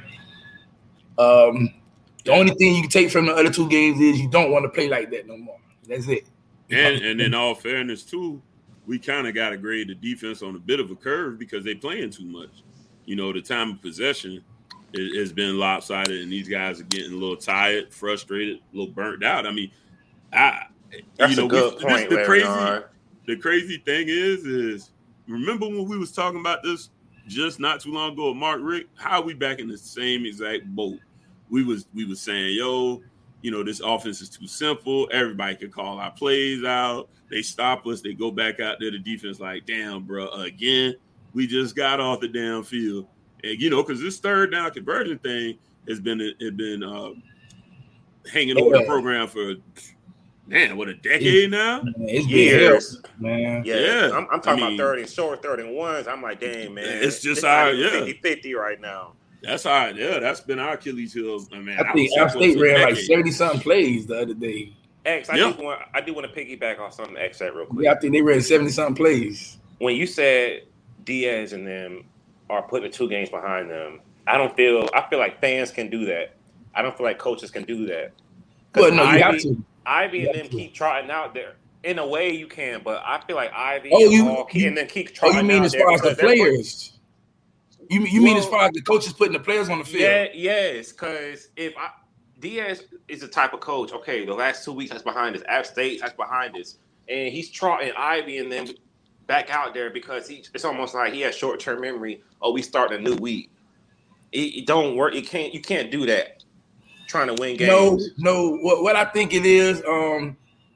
Um, the only thing you can take from the other two games is you don't want to play like that no more. That's it. And and in all fairness, too, we kind of got to grade the defense on a bit of a curve because they playing too much. You know, the time of possession has been lopsided, and these guys are getting a little tired, frustrated, a little burnt out. I mean, I That's you know a good we, point, this, the crazy on. the crazy thing is is remember when we was talking about this just not too long ago with Mark Richt? How are we back in the same exact boat? We was we was saying, yo, you know, this offense is too simple. Everybody can call our plays out. They stop us. They go back out there. The defense like, damn, bro, again, we just got off the damn field. And, you know, because this third down conversion thing has been has been uh, hanging over the program for, man, what, a decade now? It's years, man. Yeah, yeah. I'm, I'm talking I mean, about third and short, third and ones. I'm like, dang, man. It's just our, yeah. fifty-fifty right now. That's our, yeah, that's been our Achilles heel. I mean, I think App State ran like seventy-something plays the other day. X, I, yep. do want, I do want to piggyback on something X said real quick. Yeah, I think they ran seventy-something plays. When you said Diaz and them are putting the two games behind them, I don't feel – I feel like fans can do that. I don't feel like coaches can do that. Well, no, Ivy, you have to. Ivy you and them to. keep trotting out there. In a way, you can, but I feel like Ivy oh, and, you, all you, and then keep trotting out there. Oh, you mean as far as the players? You, you well, mean as far as the coaches putting the players on the field? Yeah, yes, because if I, Diaz is the type of coach, okay, the last two weeks that's behind us, App State that's behind us, and he's trotting Ivy and then back out there because he, it's almost like he has short-term memory. Oh, we starting a new week. It, it don't work. You can't. You can't do that. Trying to win games. No, no. What, what I think it is, um,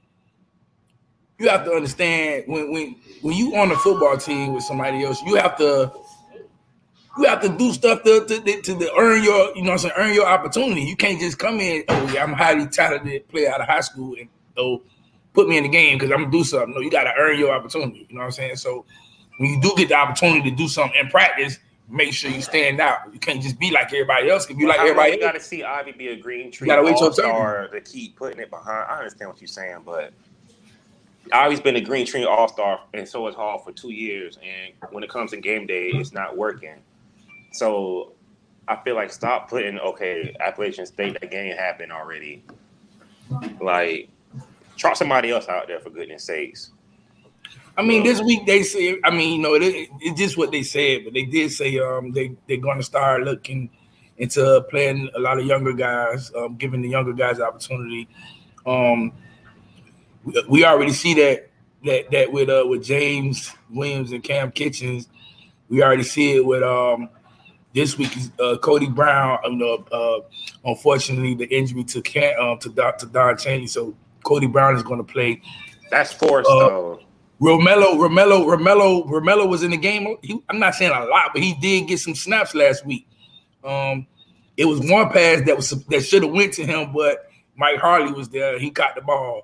you have to understand when when when you on a football team with somebody else, you have to. You have to do stuff to, to, to, to earn your, you know what I'm saying, earn your opportunity. You can't just come in, oh, yeah, I'm a highly talented player out of high school and oh, put me in the game because I'm going to do something. No, you got to earn your opportunity. You know what I'm saying? So when you do get the opportunity to do something in practice, make sure you stand out. You can't just be like everybody else. If you well, like everybody else, you got to see Ivy be a green tree gotta wait your all-star to keep putting it behind. I understand what you're saying, but Ivy's been a green tree all-star, and so is Hall for two years. And when it comes to game day, it's not working. So I feel like stop putting, okay, Appalachian State, that game happened already. Like, try somebody else out there, for goodness sakes. I mean, this week they say, I mean, you know, it, it's just what they said, but they did say um they, they're going to start looking into playing a lot of younger guys, um, giving the younger guys the opportunity. Um, we, we already see that that that with uh with James Williams and Cam Kitchens. We already see it with um this week uh, Cody Brown. You know, uh, unfortunately, the injury to Cam, um, to Don, to Don Chaney, so Cody Brown is going to play. That's forced uh, though. Romello, Romello, Romello, Romello was in the game. He, I'm not saying a lot, but he did get some snaps last week. Um, it was one pass that was that should have went to him, but Mike Harley was there. He caught the ball.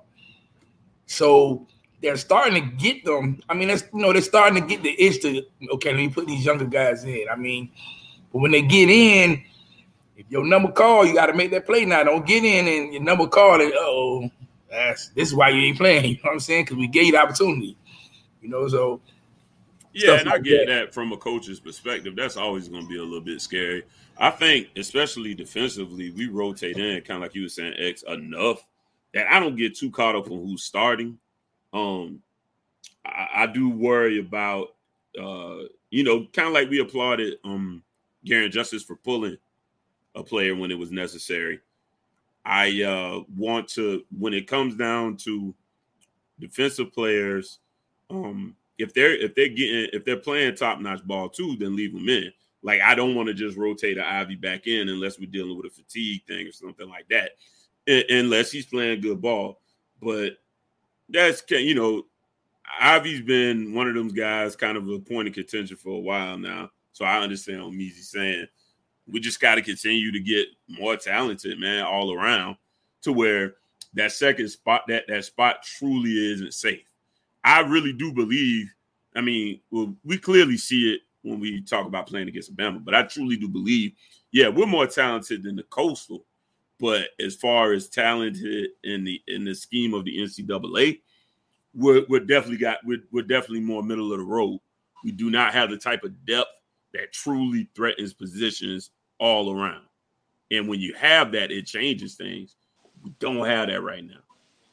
So they're starting to get them. I mean, that's you know they're starting to get the itch to okay. Let me put these younger guys in. I mean, but when they get in, if your number call, you got to make that play now. Don't get in and your number call. And oh, that's this is why you ain't playing. You know what I'm saying? Because we gave you the opportunity. You know, so yeah, and like I get that. that from a coach's perspective. That's always going to be a little bit scary. I think, especially defensively, we rotate in kind of like you were saying, X, enough that I don't get too caught up on who's starting. Um, I, I do worry about, uh, you know, kind of like we applauded um Garen Justice for pulling a player when it was necessary. I uh, want to, when it comes down to defensive players. Um, if they're if they're getting if they're playing top notch ball too, then leave them in. Like I don't want to just rotate an Ivy back in unless we're dealing with a fatigue thing or something like that, I- unless he's playing good ball. But that's you know, Ivy's been one of them guys, kind of a point of contention for a while now. So I understand what Meezy's saying. We just got to continue to get more talented, man, all around, to where that second spot that that spot truly isn't safe. I really do believe, I mean, well, we clearly see it when we talk about playing against Alabama, but I truly do believe, yeah, we're more talented than the Coastal, but as far as talented in the in the scheme of the N C double A, we're, we're definitely got we're, we're definitely more middle of the road. We do not have the type of depth that truly threatens positions all around. And when you have that, it changes things. We don't have that right now.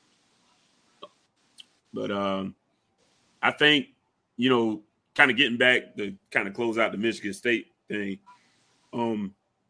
But um, I think, you know, kind of getting back to kind of close out the Michigan State thing, um,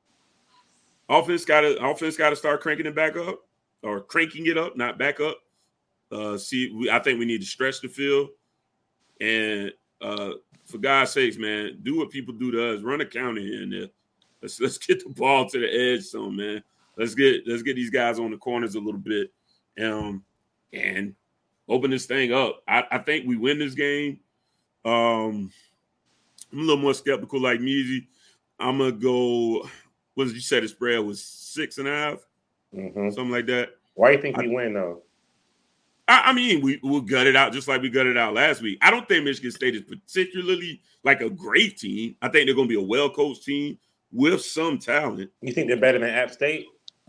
offense got to offense got to start cranking it back up, or cranking it up, not back up. Uh, see, we, I think we need to stretch the field, and uh, for God's sakes, man, do what people do to us. Run a counter here and there. Let's let's get the ball to the edge, some man. Let's get let's get these guys on the corners a little bit, um, and open this thing up. I, I think we win this game. Um, I'm a little more skeptical like Meezy. I'm going to go, what did you say the spread was six and a half? Mm-hmm. Something like that. Why do you think I, we win, though? I, I mean, we, we'll gut it out just like we gutted out last week. I don't think Michigan State is particularly like a great team. I think they're going to be a well-coached team with some talent. You think they're better than App State?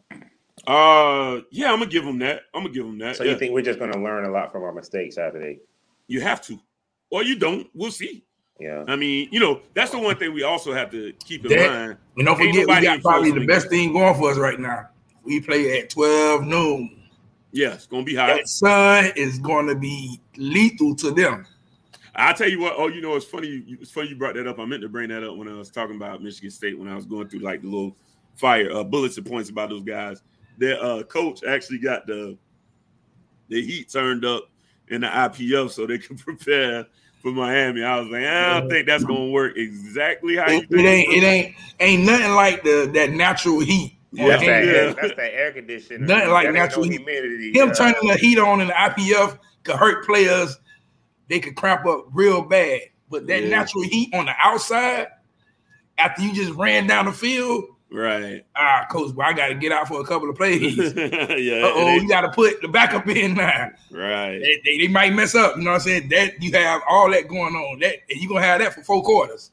Uh, yeah, I'm gonna give them that. I'm gonna give them that. So yeah. you think we're just gonna learn a lot from our mistakes after they? You have to, or you don't. We'll see. Yeah. I mean, you know, that's the one thing we also have to keep in that, mind. And don't forget, we got probably the best thing going for us right now. We play at twelve noon. Yeah, it's gonna be hot. That sun is going to be lethal to them. I'll tell you what. Oh, you know, it's funny. It's funny you brought that up. I meant to bring that up when I was talking about Michigan State when I was going through like the little fire uh, bullets and points about those guys. Their uh, coach actually got the the heat turned up in the I P F so they could prepare for Miami. I was like, I don't think that's gonna work exactly how you it, think. It ain't. It ain't. Ain't nothing like the that natural heat. Yeah, that's, that, yeah. that's that air conditioner. Nothing like that natural no heat. Humidity. Him yeah. turning the heat on in the I P F could hurt players. They could cramp up real bad. But that yeah. natural heat on the outside, after you just ran down the field. Right. Ah, coach, well, I got to get out for a couple of plays. yeah. Uh-oh, you got to put the backup in now. Right. They, they, they might mess up. You know what I'm saying? That you have all that going on. That and you're going to have that for four quarters.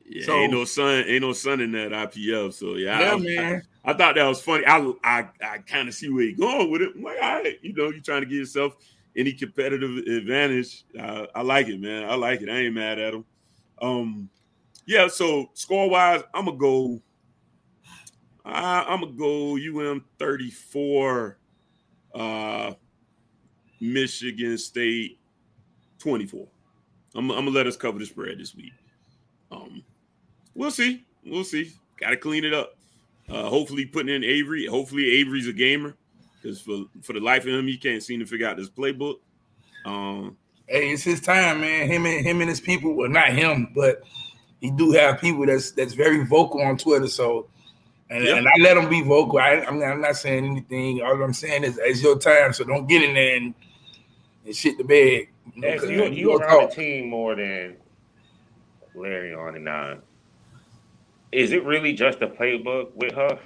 Yeah, So, ain't no sun, ain't no sun in that I P F. So yeah, yeah, I, man. I, I thought that was funny. I I, I kind of see where you're going with it. I'm like, all right, you know, you're trying to give yourself any competitive advantage. Uh, I like it, man. I like it. I ain't mad at him. Um, yeah. So score wise, I'm gonna go. I, I'm gonna go U M thirty-four, uh, Michigan State twenty-four. I'm, I'm gonna let us cover the spread this week. Um, we'll see. We'll see. Got to clean it up. Uh, hopefully, putting in Avery. Hopefully, Avery's a gamer because for for the life of him, he can't seem to figure out this playbook. Um, Hey, it's his time, man. Him and him and his people. Well, not him, but he do have people that's that's very vocal on Twitter. So, and, yeah. and I let him be vocal. I, I'm, not, I'm not saying anything. All I'm saying is it's your time. So don't get in there and, and shit the bed. You know, Yes, you, you, you around talk. the team more than Larry on and on. Is it really just a playbook with Huff?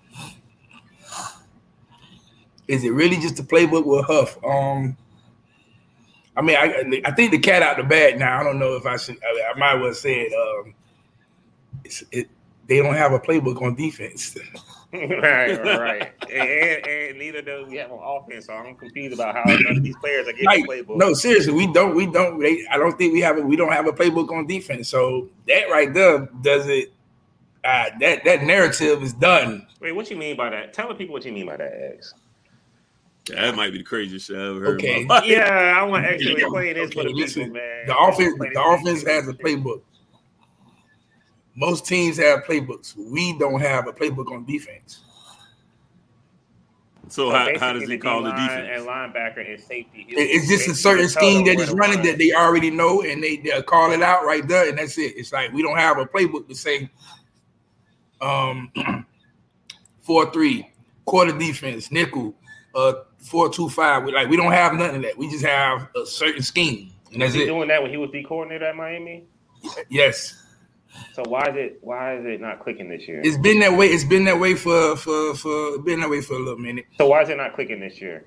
Is it really just a playbook with Huff? Um, I mean, I I think the cat out the bag now. I don't know if I should. I, I might well say it. Um, it's, it they don't have a playbook on defense. right, right. And, and neither do we have on offense. So I'm confused about how none of these players are getting like, a playbook. No, seriously, we don't. We don't. They, I don't think we have. A, we don't have a playbook on defense. So that right there does it. Uh, that that narrative is done. Wait, what you mean by that? Tell the people what you mean by that, X. Yeah, that might be the craziest shit I ever heard. Okay. Yeah, I want X to explain this okay, for the listen, people, man. The offense, the offense has a playbook. Most teams have playbooks. We don't have a playbook on defense. So, so how, how does he call the defense? And linebacker and safety. It's just a certain scheme that is running that they already know, and they they'll call it out right there, and that's it. It's like we don't have a playbook to say, um, four three quarter defense, nickel, uh, four two five. We like we don't have none of that. We just have a certain scheme, and that's was he it. Doing that when he was the coordinator at Miami. Yes. So why is it why is it not clicking this year? It's been that way. It's been that way for for for been that way for a little minute. So why is it not clicking this year?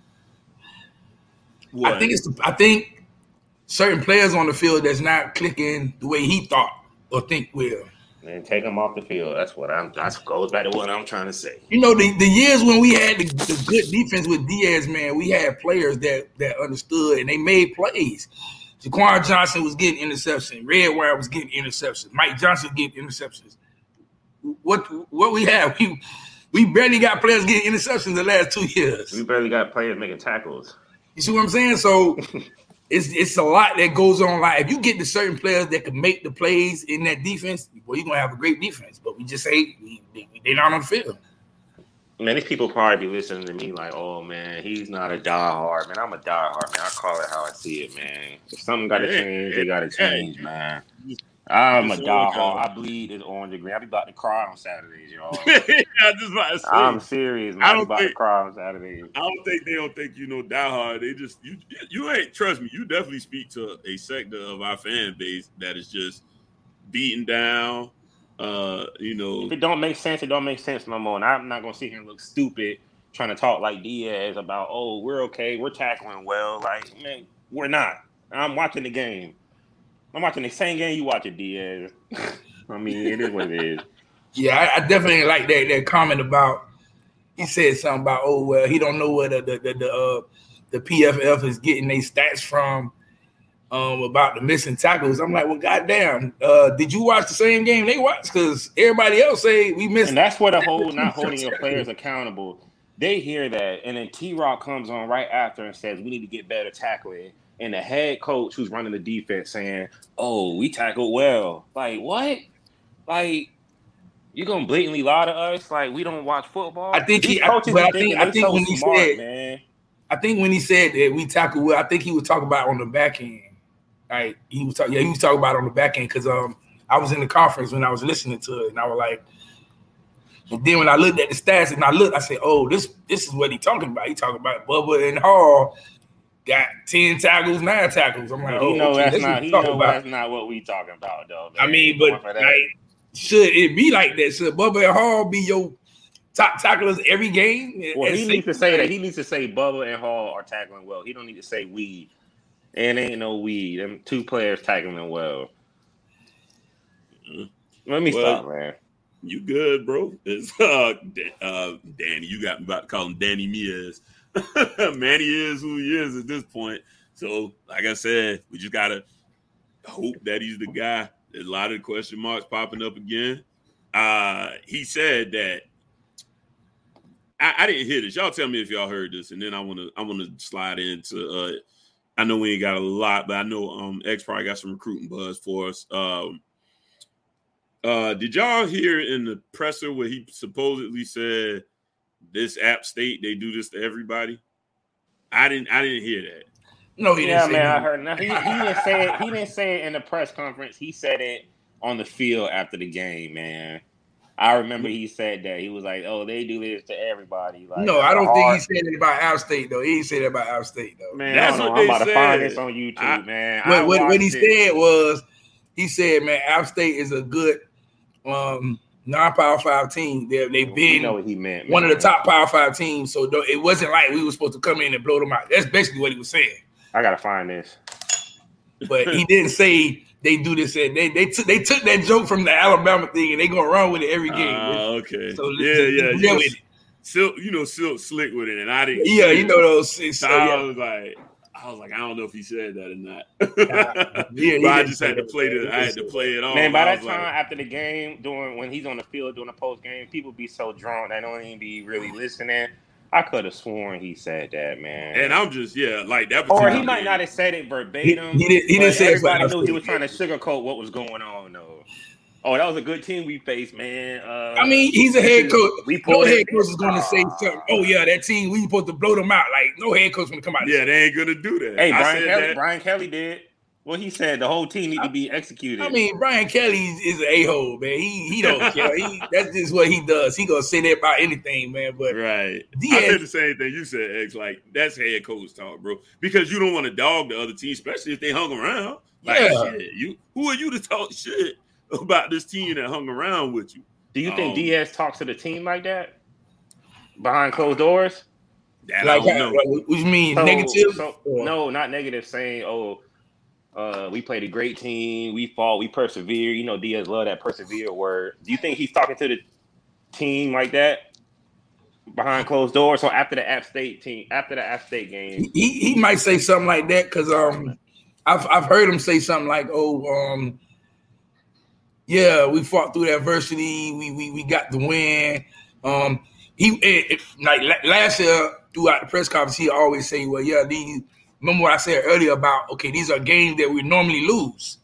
What? I think it's the, I think certain players on the field that's not clicking the way he thought or think will. And take them off the field. That's what I'm. That goes back to what I'm trying to say. You know, the, the years when we had the, the good defense with Diaz, man, we had players that that understood and they made plays. Jaquan Johnson was getting interceptions. Redwire was getting interceptions. Mike Johnson was getting interceptions. What what we have? We we barely got players getting interceptions the last two years. We barely got players making tackles. You see what I'm saying? So it's it's a lot that goes on. Like if you get to certain players that can make the plays in that defense, well, you're gonna have a great defense. But we just say we, they, they're not on the field. Man, these people probably be listening to me like, oh, man, he's not a diehard. Man, I'm a diehard, man. I call it how I see it, man. If something got to change, they got to change, man. I'm a diehard. I bleed this orange and green. I be about to cry on Saturdays, y'all. I just about to say, I'm serious, man. I I don't be about think, to cry on Saturdays. I don't think they don't think you know diehard. They just, you you ain't, trust me, you definitely speak to a sector of our fan base that is just beaten down. Uh, you know, if it don't make sense, it don't make sense no more. And I'm not gonna sit here and look stupid trying to talk like Diaz about, oh, we're okay, we're tackling well. Like, man, we're not. I'm watching the game. I'm watching the same game you watching, Diaz. I mean, it is what it is. Yeah, I, I definitely like that that comment about. He said something about, oh well, he don't know where the the the, the, uh, the P F F is getting their stats from. Um, about the missing tackles. I'm like, well, goddamn, uh, did you watch the same game they watched? Because everybody else say we missed. And that's where the whole not holding your players accountable. They hear that, and then T-Rock comes on right after and says we need to get better tackling. And the head coach who's running the defense saying, oh, we tackled well. Like, what? Like, you gonna blatantly lie to us? Like, we don't watch football? I think he. I, I think, I think so when he smart, said, man. I think when he said that we tackled well, I think he was talking about on the back end. Like he was talking, yeah, he was talking about it on the back end because um, I was in the conference when I was listening to it, and I was like, and then when I looked at the stats and I looked, I said, oh, this this is what he talking about. He talking about Bubba and Hall got ten tackles, nine tackles. I'm like, he oh, know okay, that's not. He know know that's not what we talking about, though. Man. I mean, but like, should it be like that? Should Bubba and Hall be your top tacklers every game? Well, he needs to say that. He needs to say Bubba and Hall are tackling well. He don't need to say we. And ain't no weed. Them two players tackling well. Uh, Let me well, stop, man. You good, bro? It's uh, uh, Danny. You got me about to call him Danny Miez. Man, he is who he is at this point. So, like I said, we just gotta hope that he's the guy. There's a lot of question marks popping up again. Uh, he said that I, I didn't hear this. Y'all tell me if y'all heard this, and then I want to I want to slide into. Uh, I know we ain't got a lot, but I know um X probably got some recruiting buzz for us. Um, uh, did y'all hear in the presser where he supposedly said this App State they do this to everybody? I didn't. I didn't hear that. No, he yeah, didn't. man, Say I heard. Now he, he didn't say it. He didn't say it in the press conference. He said it on the field after the game, man. I remember he said that. He was like, "Oh, they do this to everybody." Like, no, I don't hard... think he said it about App State though. He didn't say that about App State though. Man, that's I don't what know. they I'm about said. to find this on YouTube, I, man. What, what, what he it. said was, he said, "Man, App State is a good um, non-power five team. They, they've been you know what he meant, one man. of the top power five teams. So it wasn't like we were supposed to come in and blow them out. That's basically what he was saying. I gotta find this, but he didn't say." They do this and they they took they took that joke from the Alabama thing and they gonna run with it every game. Uh, okay. So yeah, yeah. You know, with it. Silk, you know, Silk slick with it, and I didn't. Yeah, you know those. So, so yeah. I was like, I was like, I don't know if he said that or not. uh, yeah, but I just had to play the, I had to play it on. Man, by that time like, after the game, doing when he's on the field doing the post game, people be so drunk they don't even be really listening. I could have sworn he said that, man. And I'm just, yeah, like that. Or he might not have said it verbatim. He, he, did, he didn't say it. Everybody knew he was trying to sugarcoat what was going on, though. Oh, that was a good team we faced, man. Uh, I mean, he's a head coach. We no pulled head it. coach is going to say something. Oh, yeah, that team, we supposed to blow them out. Like, no head coach going to come out. Yeah, they ain't going to do that. Hey, I Brian said Kelly, that. Brian Kelly did. Well, he said the whole team need to be executed. I mean, Brian Kelly is an a-hole, man. He he don't care. He, that's just what he does. He gonna say that about anything, man. But right, Diaz, I said the same thing you said, X. Like that's head coach talk, bro. Because you don't want to dog the other team, especially if they hung around. Like, yeah, shit, you who are you to talk shit about this team that hung around with you? Do you um, think Diaz talks to the team like that behind closed doors? That like, I don't know. What, what you mean So, negative? So, no, not negative. Saying, oh. Uh, we played a great team. We fought. We persevered. You know, Diaz love that persevere word. Do you think he's talking to the team like that behind closed doors? So after the App State team, after the App State game, he he might say something like that because um, I've I've heard him say something like, oh um, yeah, we fought through the adversity. We we we got the win. Um, he it, it, like last year throughout the press conference, he always say, well, yeah, these. Remember what I said earlier about, okay, these are games that we normally lose.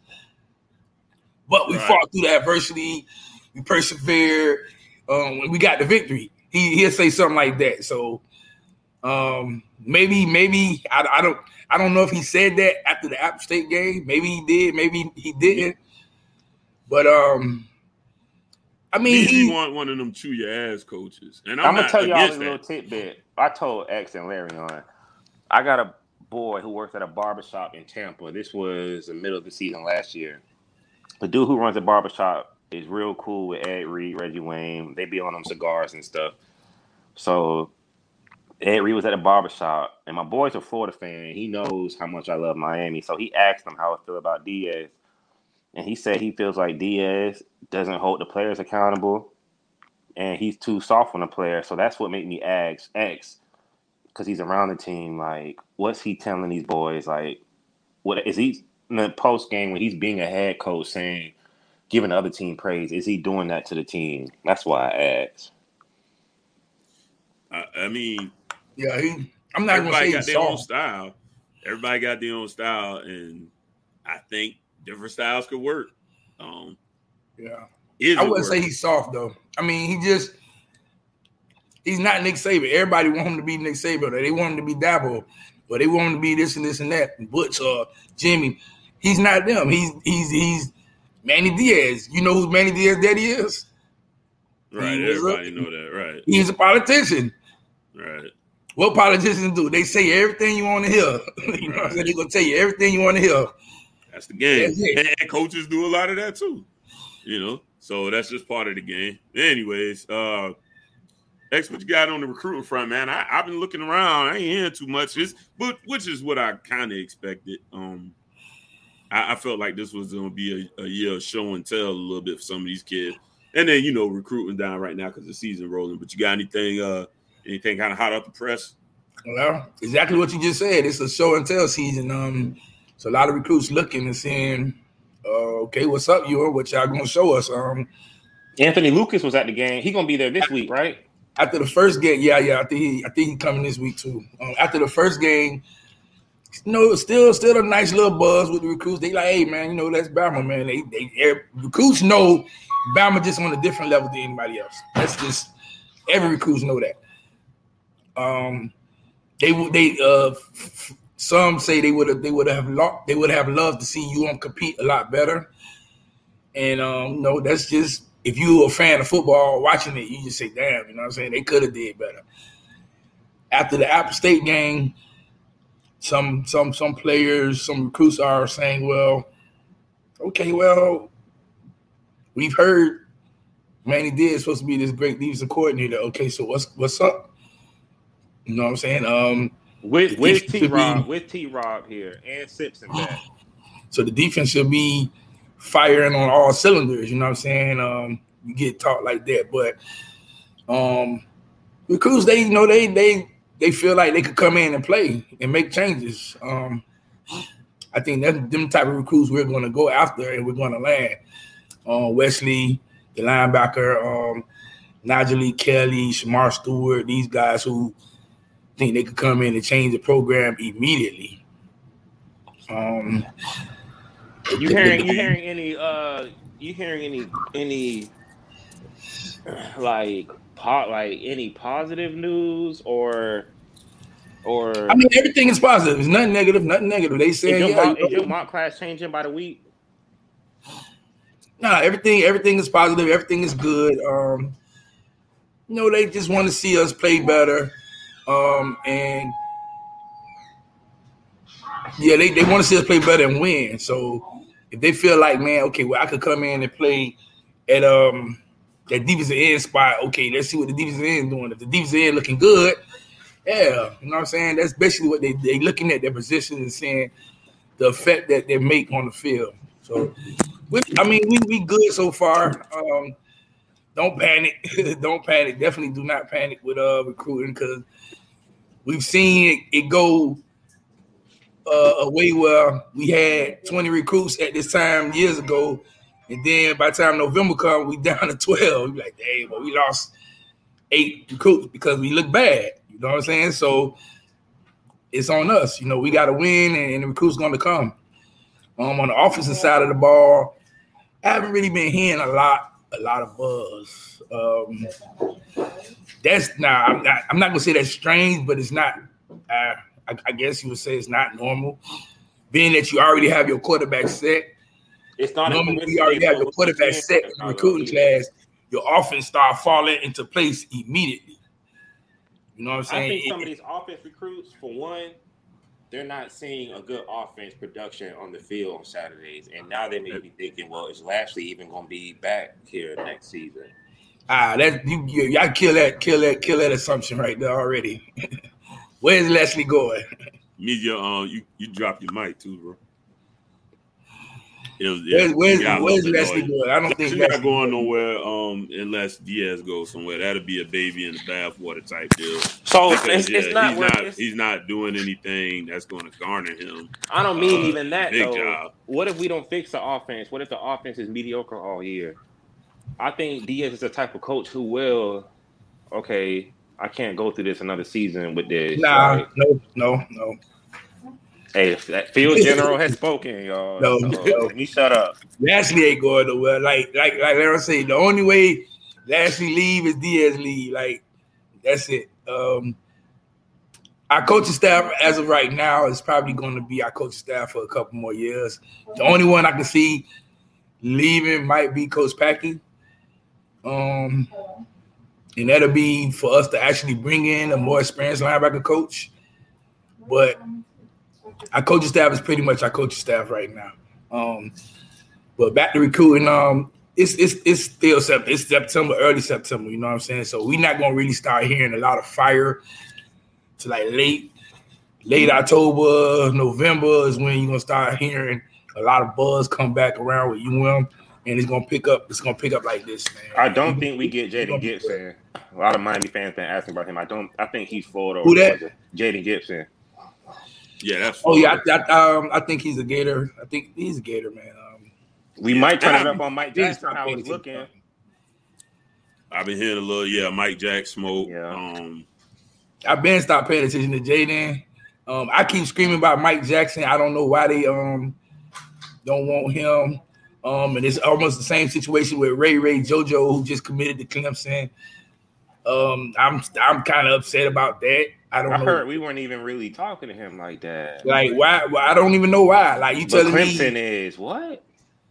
But we right. fought through the adversity. We persevered. Um, we got the victory. He, he'll say something like that. So um, maybe, maybe, I, I don't I don't know if he said that after the App State game. Maybe he did. Maybe he didn't. But, um, I mean, he, he want one of them chew your ass coaches. And I'm, I'm going to tell y'all a that. little tidbit. I told X and Larry on, I got a boy who works at a barbershop in Tampa. This was the middle of the season last year. The dude who runs the barbershop is real cool with Ed Reed, Reggie Wayne. They be on them cigars and stuff. So Ed Reed was at a barbershop, and my boy's a Florida fan. He knows how much I love Miami. So he asked him how I feel about Diaz. And he said he feels like Diaz doesn't hold the players accountable, and he's too soft on the player. So that's what made me ask X. Because he's around the team, like, what's he telling these boys? Like, what is he in the post game when he's being a head coach saying, giving the other team praise? Is he doing that to the team? That's why I asked. I, I mean, yeah, he. I'm not going to say everybody got he's their own soft. style. Everybody got their own style, and I think different styles could work. Um, yeah, I wouldn't say he's soft though. I mean, he just. He's not Nick Saban. Everybody want him to be Nick Saban. They want him to be Dabo, or they want him to be this and this and that. Butch or Jimmy. He's not them. He's he's he's Manny Diaz. You know who Manny Diaz daddy is? Right. He Everybody a, know that. Right. He's a politician. Right. What politicians do? They say everything you want to hear. you know what I'm saying? They're gonna tell you everything you want to hear. That's the game. That's and, and coaches do a lot of that too. You know, so that's just part of the game. Anyways, uh. X, what you got on the recruiting front, man? I, I've been looking around. I ain't hearing too much, it's, but which is what I kind of expected. Um, I, I felt like this was going to be a, a year of show and tell a little bit for some of these kids. And then, you know, recruiting down right now because the season rolling. But you got anything, uh, anything kind of hot off the press? Well, exactly what you just said. It's a show and tell season. Um, so a lot of recruits looking and saying, uh, "Okay, what's up, you? What y'all gonna show us?" Um, Anthony Lucas was at the game. He gonna be there this week, right? After the first game, yeah, yeah. I think he, I think he coming this week too. Um, after the first game, you know, still, still a nice little buzz with the recruits. They like, hey, man, you know, that's Bama, man. They, they, they recruits know Bama just on a different level than anybody else. That's just every recruits know that. Um. They would. They uh, f- some say they would have. They would have. Lo- they would have loved to see you compete a lot better. And um, you know, that's just if you're a fan of football watching it, you just say, "Damn," you know what I'm saying? They could have did better. After the App State game, some some some players, some recruits are saying, "Well, okay, well, we've heard Manny D is supposed to be this great defensive coordinator. Okay, so what's what's up?" You know what I'm saying? Um, with with T Rob, with T Rob here and Simpson back. So the defense should be firing on all cylinders. You know what I'm saying? Um, you get taught like that, but um, recruits they you know they they they feel like they could come in and play and make changes. Um, I think that's them type of recruits we're going to go after and we're going to land. Uh, Wesley, the linebacker, um, Najee Kelly, Shamar Stewart, these guys who think they could come in and change the program immediately. Um, you hearing you hearing any uh you hearing any any like po- like any positive news or or I mean everything is positive. It's nothing negative, nothing negative. They say is your, yeah, mock, you know, is your mock class changing by the week? Nah, everything everything is positive, everything is good. Um, you know, they just want to see us play better. Um, and yeah, they, they want to see us play better and win. So if they feel like, man, okay, well, I could come in and play at um that defensive end spot. Okay, let's see what the defensive end doing. If the defensive end looking good, yeah, you know what I'm saying? That's basically what they they looking at their position and saying the effect that they make on the field. So, we, I mean, we we good so far. Um, don't panic, don't panic. Definitely do not panic with uh recruiting because we've seen it, it go uh, a way where we had twenty recruits at this time years ago, and then by the time November comes, we down to twelve. We like, dang, but we lost eight recruits because we look bad. You know what I'm saying? So it's on us. You know, we got to win, and, and the recruits going to come. Um, on the offensive side of the ball, I haven't really been hearing a lot, a lot of buzz. Um, that's nah, I'm not. I'm not gonna say that's strange, but it's not. Uh, I, I guess you would say it's not normal, being that you already have your quarterback set. It's not. Normally, you already have your quarterback set in the recruiting class. Your offense start falling into place immediately. You know what I'm saying? I think some of these offense recruits, for one, they're not seeing a good offense production on the field on Saturdays, and now they may be thinking, well, is Lashley even going to be back here next season? Ah, that you, you y'all kill that, kill that, kill that assumption right there already. Where's Leslie going? Media, um, you you drop your mic too, bro. It was, Where's, where's, yeah, where's Leslie going? I don't think Leslie's not going nowhere. Um, unless Diaz goes somewhere, that'll be a baby in the bathwater type deal. So because, it's, yeah, it's not. He's where not. it's, He's not doing anything that's going to garner him. I don't mean uh, even that big though. job. What if we don't fix the offense? What if the offense is mediocre all year? I think Diaz is the type of coach who will. Okay, I can't go through this another season with this. Nah, right? no, no, no. Hey, that field general has spoken, y'all. No, so, no. let me shut up. Lashley ain't going nowhere. Like, like, like I say, the only way Lashley leave is Diaz leave. Like, that's it. Um, our coaching staff, as of right now, is probably going to be our coaching staff for a couple more years. The only one I can see leaving might be Coach Packey. Um, and that'll be for us to actually bring in a more experienced linebacker coach. But our coaching staff is pretty much our coaching staff right now. Um, but back to recruiting, um, it's it's it's still September, it's September, early September. You know what I'm saying? So we're not gonna really start hearing a lot of fire to like late late October, November is when you're gonna start hearing, a lot of buzz come back around with U M, and it's gonna pick up. It's gonna pick up like this, man. I don't think we get Jaden Gibson. A lot of Miami fans been asking about him. I don't. I think he's Florida. Who that? Jaden Gibson. Yeah, that's. Oh yeah, I, I, um, I think he's a Gator. I think he's a Gator, man. Um, we might turn it up on Mike Jackson. How he's looking. I've been hearing a little, yeah, Mike Jack smoke. Yeah. Um, I've been stopped paying attention to Jaden. Um, I keep screaming about Mike Jackson. I don't know why they um don't want him. Um, and it's almost the same situation with Ray Ray JoJo, who just committed to Clemson. Um, I'm I'm kind of upset about that. I don't I know. heard we weren't even really talking to him like that. Like why? Well, I don't even know why. Like you but telling Clemson me is what?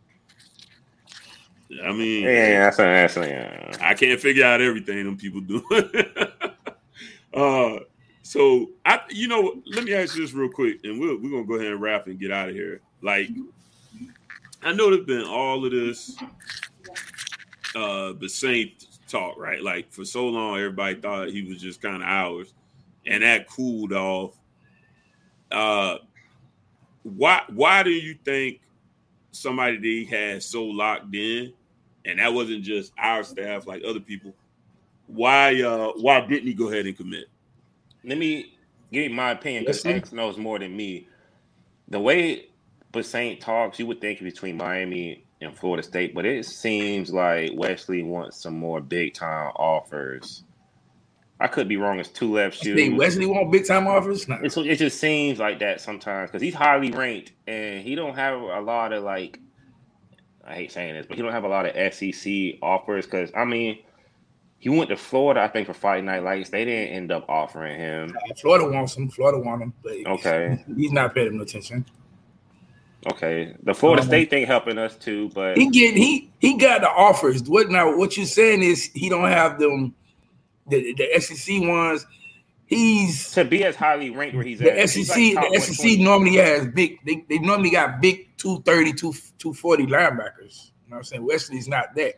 I mean, yeah, that's that's yeah. I can't figure out everything them people do. uh, so I, you know, let me ask you this real quick, and we're we're gonna go ahead and wrap and get out of here. Like, I know there's been all of this, uh, the Saint talk, right? Like for so long, everybody thought he was just kind of ours, and that cooled off. Uh, why why do you think somebody that he had so locked in, and that wasn't just our staff, like other people? Why uh why didn't he go ahead and commit? Let me give you my opinion because X knows more than me. The way Basaint talks, you would think between Miami and Florida State, but it seems like Wesley wants some more big time offers. I could be wrong. It's two left shoes. Wesley want big time offers? No. It's, it just seems like that sometimes because he's highly ranked and he don't have a lot of like. I hate saying this, but he don't have a lot of S E C offers because I mean, he went to Florida. I think for Friday Night Lights, they didn't end up offering him. Uh, Florida wants him. Florida want him, but okay, he's not paying him attention. Okay, the Florida um, State thing helping us too, but he get he he got the offers. What now? What you're saying is he don't have them. The, the S E C ones, he's to be as highly ranked where he's the at. S E C. Like the S E C normally has big. They, they normally got big two thirty, two forty linebackers. You know what I'm saying? Wesley's not that.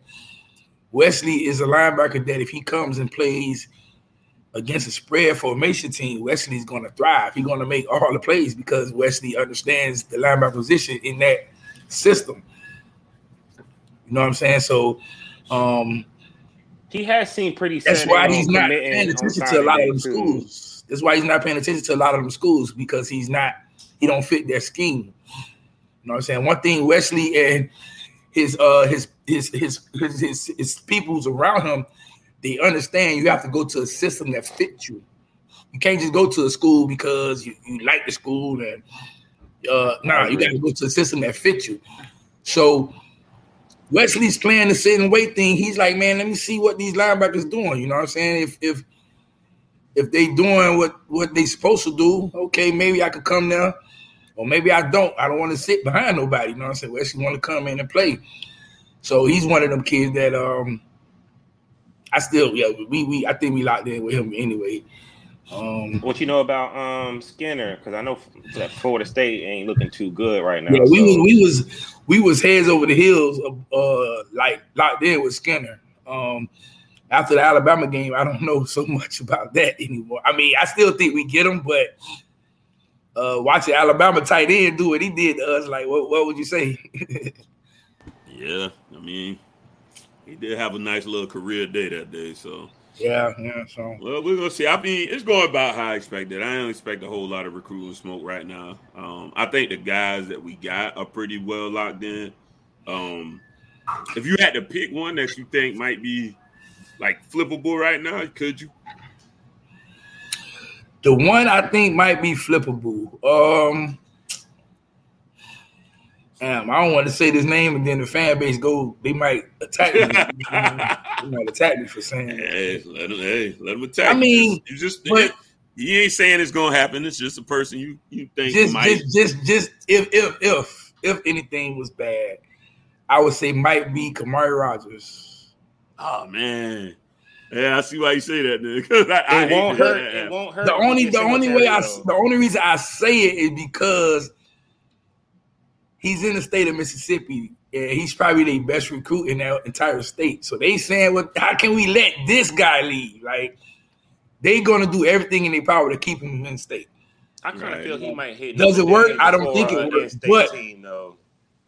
Wesley is a linebacker that if he comes and plays against a spread formation team, Wesley's going to thrive. He's going to make all the plays because Wesley understands the linebacker position in that system. You know what I'm saying? So, um, he has seen pretty. That's why he's not paying attention to a lot of them schools. That's why he's not paying attention to a lot of them schools because he's not. He don't fit their scheme. You know what I'm saying? One thing Wesley and his uh his his his his his, his peoples around him, they understand you have to go to a system that fits you. You can't just go to a school because you, you like the school and uh no, nah, you got to go to a system that fits you. So Wesley's playing the sit and wait thing. He's like, man, let me see what these linebackers doing. You know what I'm saying? If if if they doing what, what they supposed to do, okay, maybe I could come there. Or maybe I don't. I don't want to sit behind nobody. You know what I'm saying? Wesley want to come in and play. So he's one of them kids that um I still, yeah, we we I think we locked in with him anyway. Um, what you know about um Skinner? Because I know that Florida State ain't looking too good right now. Yeah, we so. was we was we was heads over the heels of uh like locked in with Skinner. Um, after the Alabama game, I don't know so much about that anymore. I mean, I still think we get him, but uh, watching Alabama tight end do what he did to us, like what what would you say? Yeah, I mean, he did have a nice little career day that day, so. Yeah, yeah. So well, we're gonna see. I mean, it's going about how I expected. I don't expect a whole lot of recruiting smoke right now. Um, I think the guys that we got are pretty well locked in. Um, if you had to pick one that you think might be like flippable right now, could you? The one I think might be flippable. Um, damn, I don't want to say this name, and then the fan base go. They might attack me. They might attack me for saying that. Hey, let them. Hey, let them attack. I mean, you just. But, he ain't saying it's gonna happen. It's just a person you you think just, might. Just, just, just if if if if anything was bad, I would say might be Kamari Rogers. Oh man. Yeah, I see why you say that, nigga. Because I, I it won't hurt. That. It won't hurt. The only, the only way I, though. the only reason I say it is because he's in the state of Mississippi, and he's probably the best recruit in that entire state. So they saying, "Well, how can we let this guy leave?" Like they gonna do everything in their power to keep him in state. I kind of right. feel he might hit. Does it work? I don't think it works. But team, though.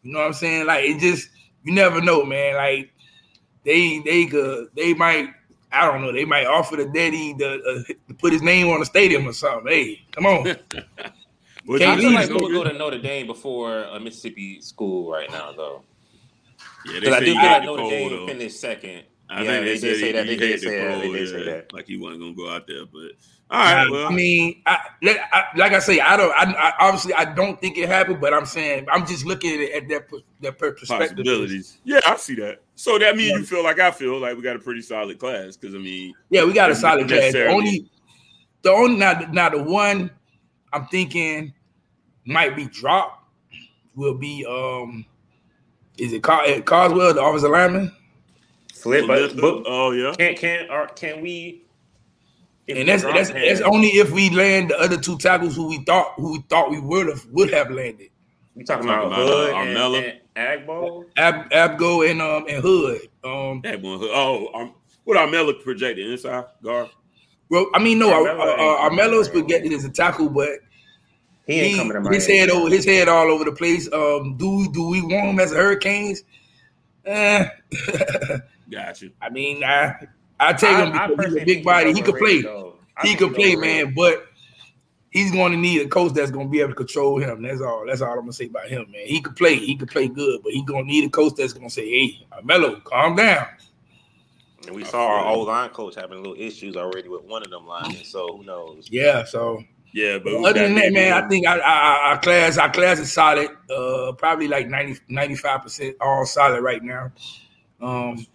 You know what I'm saying? Like it just you never know, man. Like they they could they might I don't know they might offer the daddy to, uh, to put his name on the stadium or something. Hey, come on. Well, I feel like we would go to Notre Dame before a Mississippi school right now, though. Yeah, because I do feel like Notre Dame though. finished second. I yeah, think they, they did say that. They did say that. They did say that. Like he wasn't gonna go out there, but all right. Well, I mean, I, I, like I say, I don't. I, I obviously I don't think it happened, but I'm saying I'm just looking at it at that that perspective. Possibilities. Yeah, I see that. So that means yeah. you feel like I feel like we got a pretty solid class because I mean, yeah, we got a solid class. The only, the only now, now the one I'm thinking might be dropped will be um, is it Car- Carswell, the offensive lineman? Flip, but, but oh yeah. Can can or can we? And that's that's him, that's only if we land the other two tackles who we thought who we thought we would have would have landed. You talking, talking about, about Hood uh, and, and Agbo? Ab, Abgo and um and Hood. Um, Agbo and Hood. Oh, um, what Armello projected inside guard? Well, I mean, no, Armello, uh, Armello is projected as a tackle, but he ain't he, coming to my his head over his head all over the place. Um, do we do we want him as a Hurricanes? Eh. Gotcha. I mean, I I take him because I he's a big body. He could play. He could play, man, but he's going to need a coach that's going to be able to control him. That's all. That's all I'm going to say about him, man. He could play. He could play good, but he's going to need a coach that's going to say, hey, Mello, calm down. And we saw our old line coach having little issues already with one of them linemen, so who knows? Yeah, so. Yeah, but other than that, man, I think our, our, our class our class is solid. Uh, probably like ninety, ninety-five percent all solid right now. Um,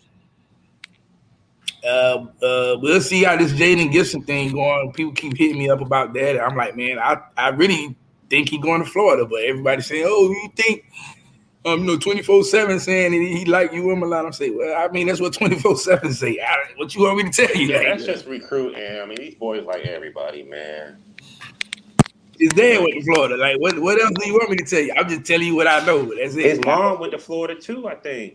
uh, uh, we'll see how this Jaden Gibson thing going. People keep hitting me up about that. I'm like, man, I, I really think he's going to Florida, but everybody's saying, oh, you think, um, you know, twenty-four seven saying he, he like you a lot. I'm saying, well, I mean, that's what twenty-four seven say. I, what you want me to tell you? Yeah, like, that's just recruiting. I mean, these boys like everybody, man. His dad went to Florida. Like, what, what else do you want me to tell you? I'm just telling you what I know. That's it. His mom went to Florida too, I think.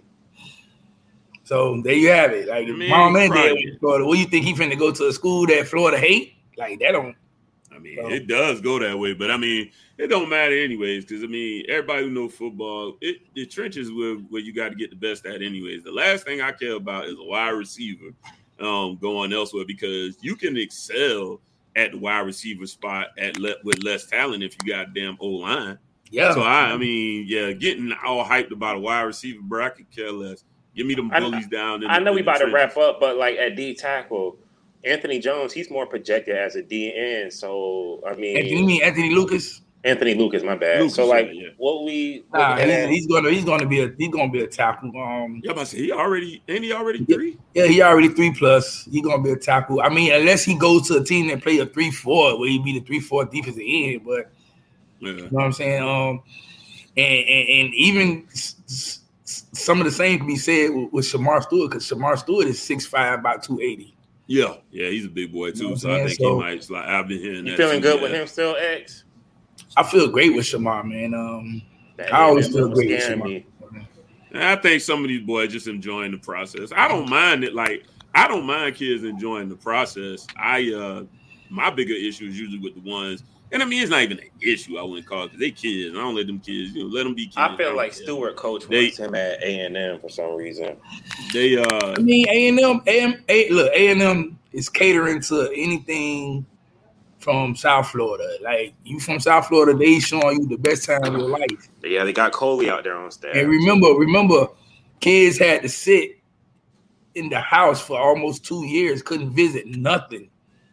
So there you have it. Like, Man, mom and dad went to Florida. What do you think he finna go to a school that Florida hate? Like, that don't. I mean, so. It does go that way, but I mean, it don't matter anyways. Because I mean, everybody who knows football, it the trenches where where you got to get the best at anyways. The last thing I care about is a wide receiver um, going elsewhere because you can excel at the wide receiver spot at le- with less talent if you got damn O-line. Yeah. So, I, I mean, yeah, getting all hyped about a wide receiver, bro, I could care less. Give me them bullies I, down. In I the, know in we about trenches. to wrap up, but, like, at D tackle, Anthony Jones, he's more projected as a D N. So, I mean. Anthony, you mean Anthony Lucas? Anthony Lucas, my bad. Lucas, so, like, yeah. what we. What nah, we he's, he's gonna he's gonna be a he's gonna be a tackle. Um, yeah, but he already ain't he already three? Yeah, he already three plus. He gonna be a tackle. I mean, unless he goes to a team that play a three four, where he be the three four defensive end. But yeah. you know what I'm saying. Um, and and, and even s- s- some of the same can be said with, with Shamar Stewart because Shamar Stewart is six five, about two eighty. Yeah, yeah, he's a big boy too. You know so I think so, he might. Like, I've been hearing you that. Feeling too, good yeah. with him still, X? I feel great with Shamar, man. Um, that, I always yeah, feel great with Shamar. Me. I think some of these boys just enjoying the process. I don't mind it. Like I don't mind kids enjoying the process. I uh, my bigger issue is usually with the ones, and I mean it's not even an issue. I wouldn't call it because they kids. I don't let them kids. You know, let them be kids. I feel I like care. Stewart coach They- wants him at A and M for some reason. They uh, I mean, A and M, A and M, look, A and M is catering to anything from South Florida. Like, you from South Florida, they showing you the best time of your life. Yeah, they got Coley out there on staff. And remember, remember, kids had to sit in the house for almost two years, couldn't visit nothing.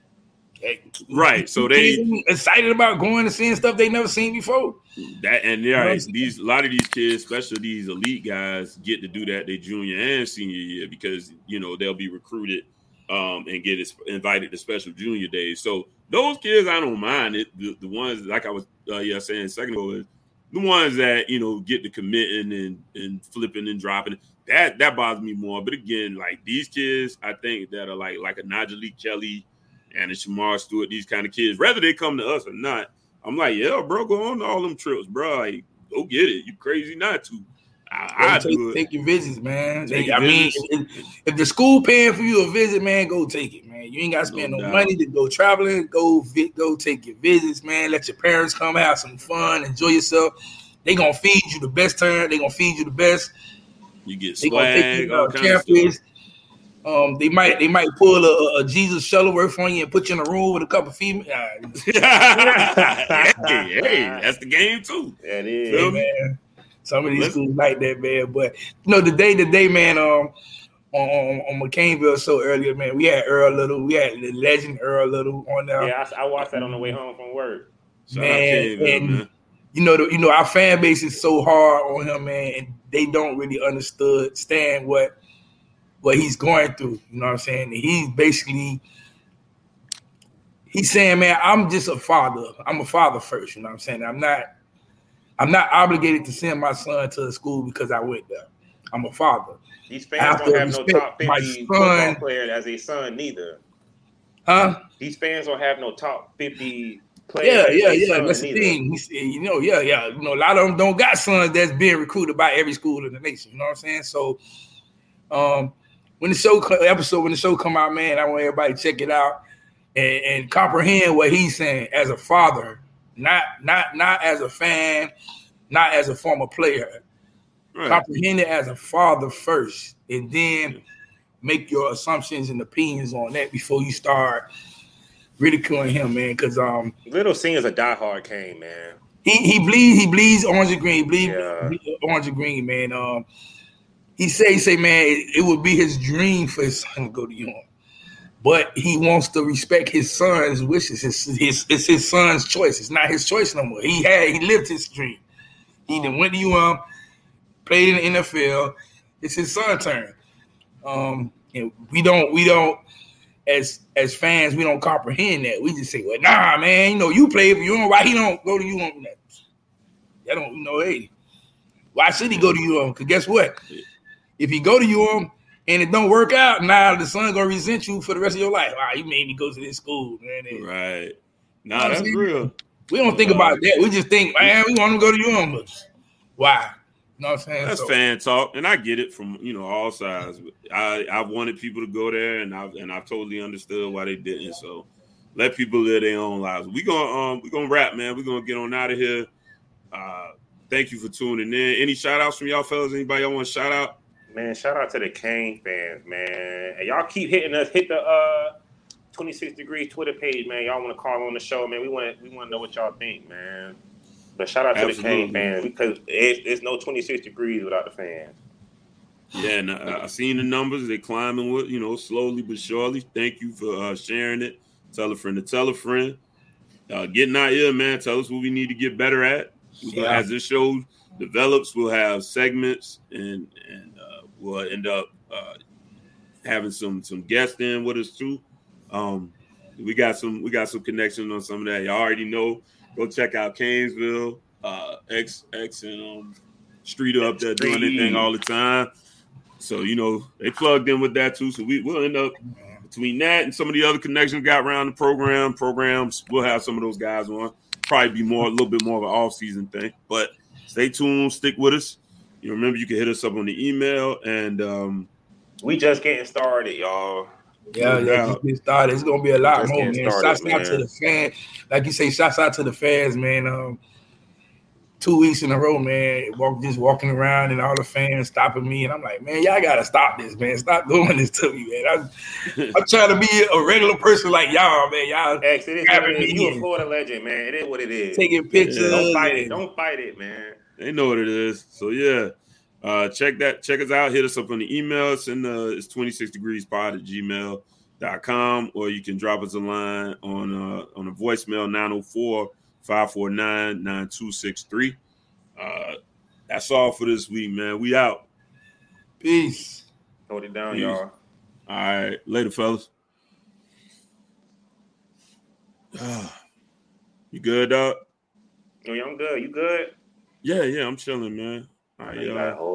right. So they Kids excited about going and seeing stuff they never seen before. that and yeah, right, these a lot of these kids, especially these elite guys, get to do that their junior and senior year because you know they'll be recruited um, and get invited to special junior days. So those kids, I don't mind it. The, the ones like I was uh, yeah saying a second ago is the ones that you know get to committing and and flipping and dropping. That that bothers me more. But again, like these kids, I think that are like like a Najee Kelly and a Shamar Stewart, these kind of kids, whether they come to us or not, I'm like, yeah, bro, go on to all them trips, bro. Like, go get it. You crazy not to. I, I take, do it. Take your visits, man. Take I your mean, visits. if, if the school paying for you a visit, man, go take it, man. You ain't got to spend No no, doubt. money to go traveling. Go vi- go take your visits, man. Let your parents come have some fun, enjoy yourself. they gonna feed you the best turn. They gonna feed you the best. You get They gonna take swag, you all to kinds of campus. stuff. Um, they might they might pull a, a Jesus Shuttleworth on you and put you in a room with a couple females. hey, hey, that's the game too. That is. Yeah, man. Some of these schools like that, man. But you know, the day to day, man. Um, on, on on McCainville show earlier, man. We had Earl Little. We had the legend Earl Little on there. Yeah, I, I watched that on the way home from work. Shout man, out Caneville, and man. you know, the, you know, our fan base is so hard on him, man, and they don't really understand what what he's going through. You know what I'm saying? And he's basically he's saying, man, I'm just a father. I'm a father first. You know what I'm saying? I'm not I'm not obligated to send my son to a school because I went there. I'm a father. These fans don't have no top fifty football player as a son neither. Huh? These fans don't have no top fifty players. Yeah, yeah, yeah. That's the thing. He's, you know, yeah, yeah. You know, a lot of them don't got sons that's being recruited by every school in the nation. You know what I'm saying? So, um, when the show episode when the show come out, man, I want everybody to check it out and, and comprehend what he's saying as a father, not not not as a fan, not as a former player. Right. Comprehend it as a father first, and then make your assumptions and opinions on that before you start ridiculing him, man. Because um, Little Singer's a diehard Kane, man. He he bleeds he bleeds orange and green, he bleeds yeah. orange and green, man. Um, he say he say, man, it, it would be his dream for his son to go to U M, but he wants to respect his son's wishes. It's his it's his son's choice. It's not his choice no more. He had he lived his dream. He then went to U M. Played in the N F L. It's his son's turn. Um, and we don't, we don't, as as fans, we don't comprehend that. We just say, well, nah, man, you know, you play for U M. Why he don't go to U M? That don't, you know, hey, why should he go to U M? Because guess what? If he go to U M and it don't work out, now the son gonna resent you for the rest of your life. Ah, you made me go to this school, man. And, right. Nah, you know that's real. We don't think uh, about that. We just think, man, we want him to go to U M. But why? You know what I'm saying? That's so, fan talk, and I get it from you know all sides. I I wanted people to go there, and I and I totally understood why they didn't. So let people live their own lives. We gonna um we gonna wrap, man. We are gonna get on out of here. Uh, thank you for tuning in. Any shout outs from y'all fellas? Anybody y'all want to shout out? Man, shout out to the Kane fans, man. And y'all keep hitting us. Hit the uh twenty-six Degrees Twitter page, man. Y'all want to call on the show, man. We want we want to know what y'all think, man. But shout out to Absolutely. the Kane fans because it's, it's no twenty-six degrees without the fans. Yeah, and I, I seen the numbers. They're climbing, with, you know, slowly but surely. Thank you for uh, sharing it. Tell a friend to tell a friend. Uh, getting out here, man. Tell us what we need to get better at. Yeah. As this show develops, we'll have segments, and and uh, we'll end up uh, having some some guests in with us too. Um, we got some we got some connections on some of that. Y'all already know. Go check out Canesville, uh, X, X, and um, Streeter up there doing their thing all the time. So, you know, they plugged in with that too. So we, we'll end up between that and some of the other connections we got around the program, programs. We'll have some of those guys on. Probably be more, a little bit more of an off-season thing. But stay tuned, stick with us. You remember, you can hit us up on the email. And um, we just getting started, y'all. Yeah, yeah, just get started. It's gonna be a lot more, man. Started, shouts man. out to the fans, like you say. Shouts out to the fans, man. Um, two weeks in a row, man. Walk, just walking around, and all the fans stopping me, and I'm like, man, y'all gotta stop this, man. Stop doing this to me, man. I'm, I'm trying to be a regular person like y'all, man. Y'all, X, it is what it is. You a Florida legend, man. It is what it is. Taking pictures. Yeah. Don't fight it. Don't fight it, man. They know what it is. So yeah. Uh, check that. Check us out. Hit us up on the email. Send uh, it's twenty-six degrees pod at gmail dot com, or you can drop us a line on uh, on a voicemail nine oh four, five four nine, nine two six three. Uh, that's all for this week, man. We out. Peace. Hold it down, Peace. y'all. All right. Later, fellas. You good, dog? Oh, yeah, I'm good. You good? Yeah, yeah, I'm chilling, man. All right, y'all.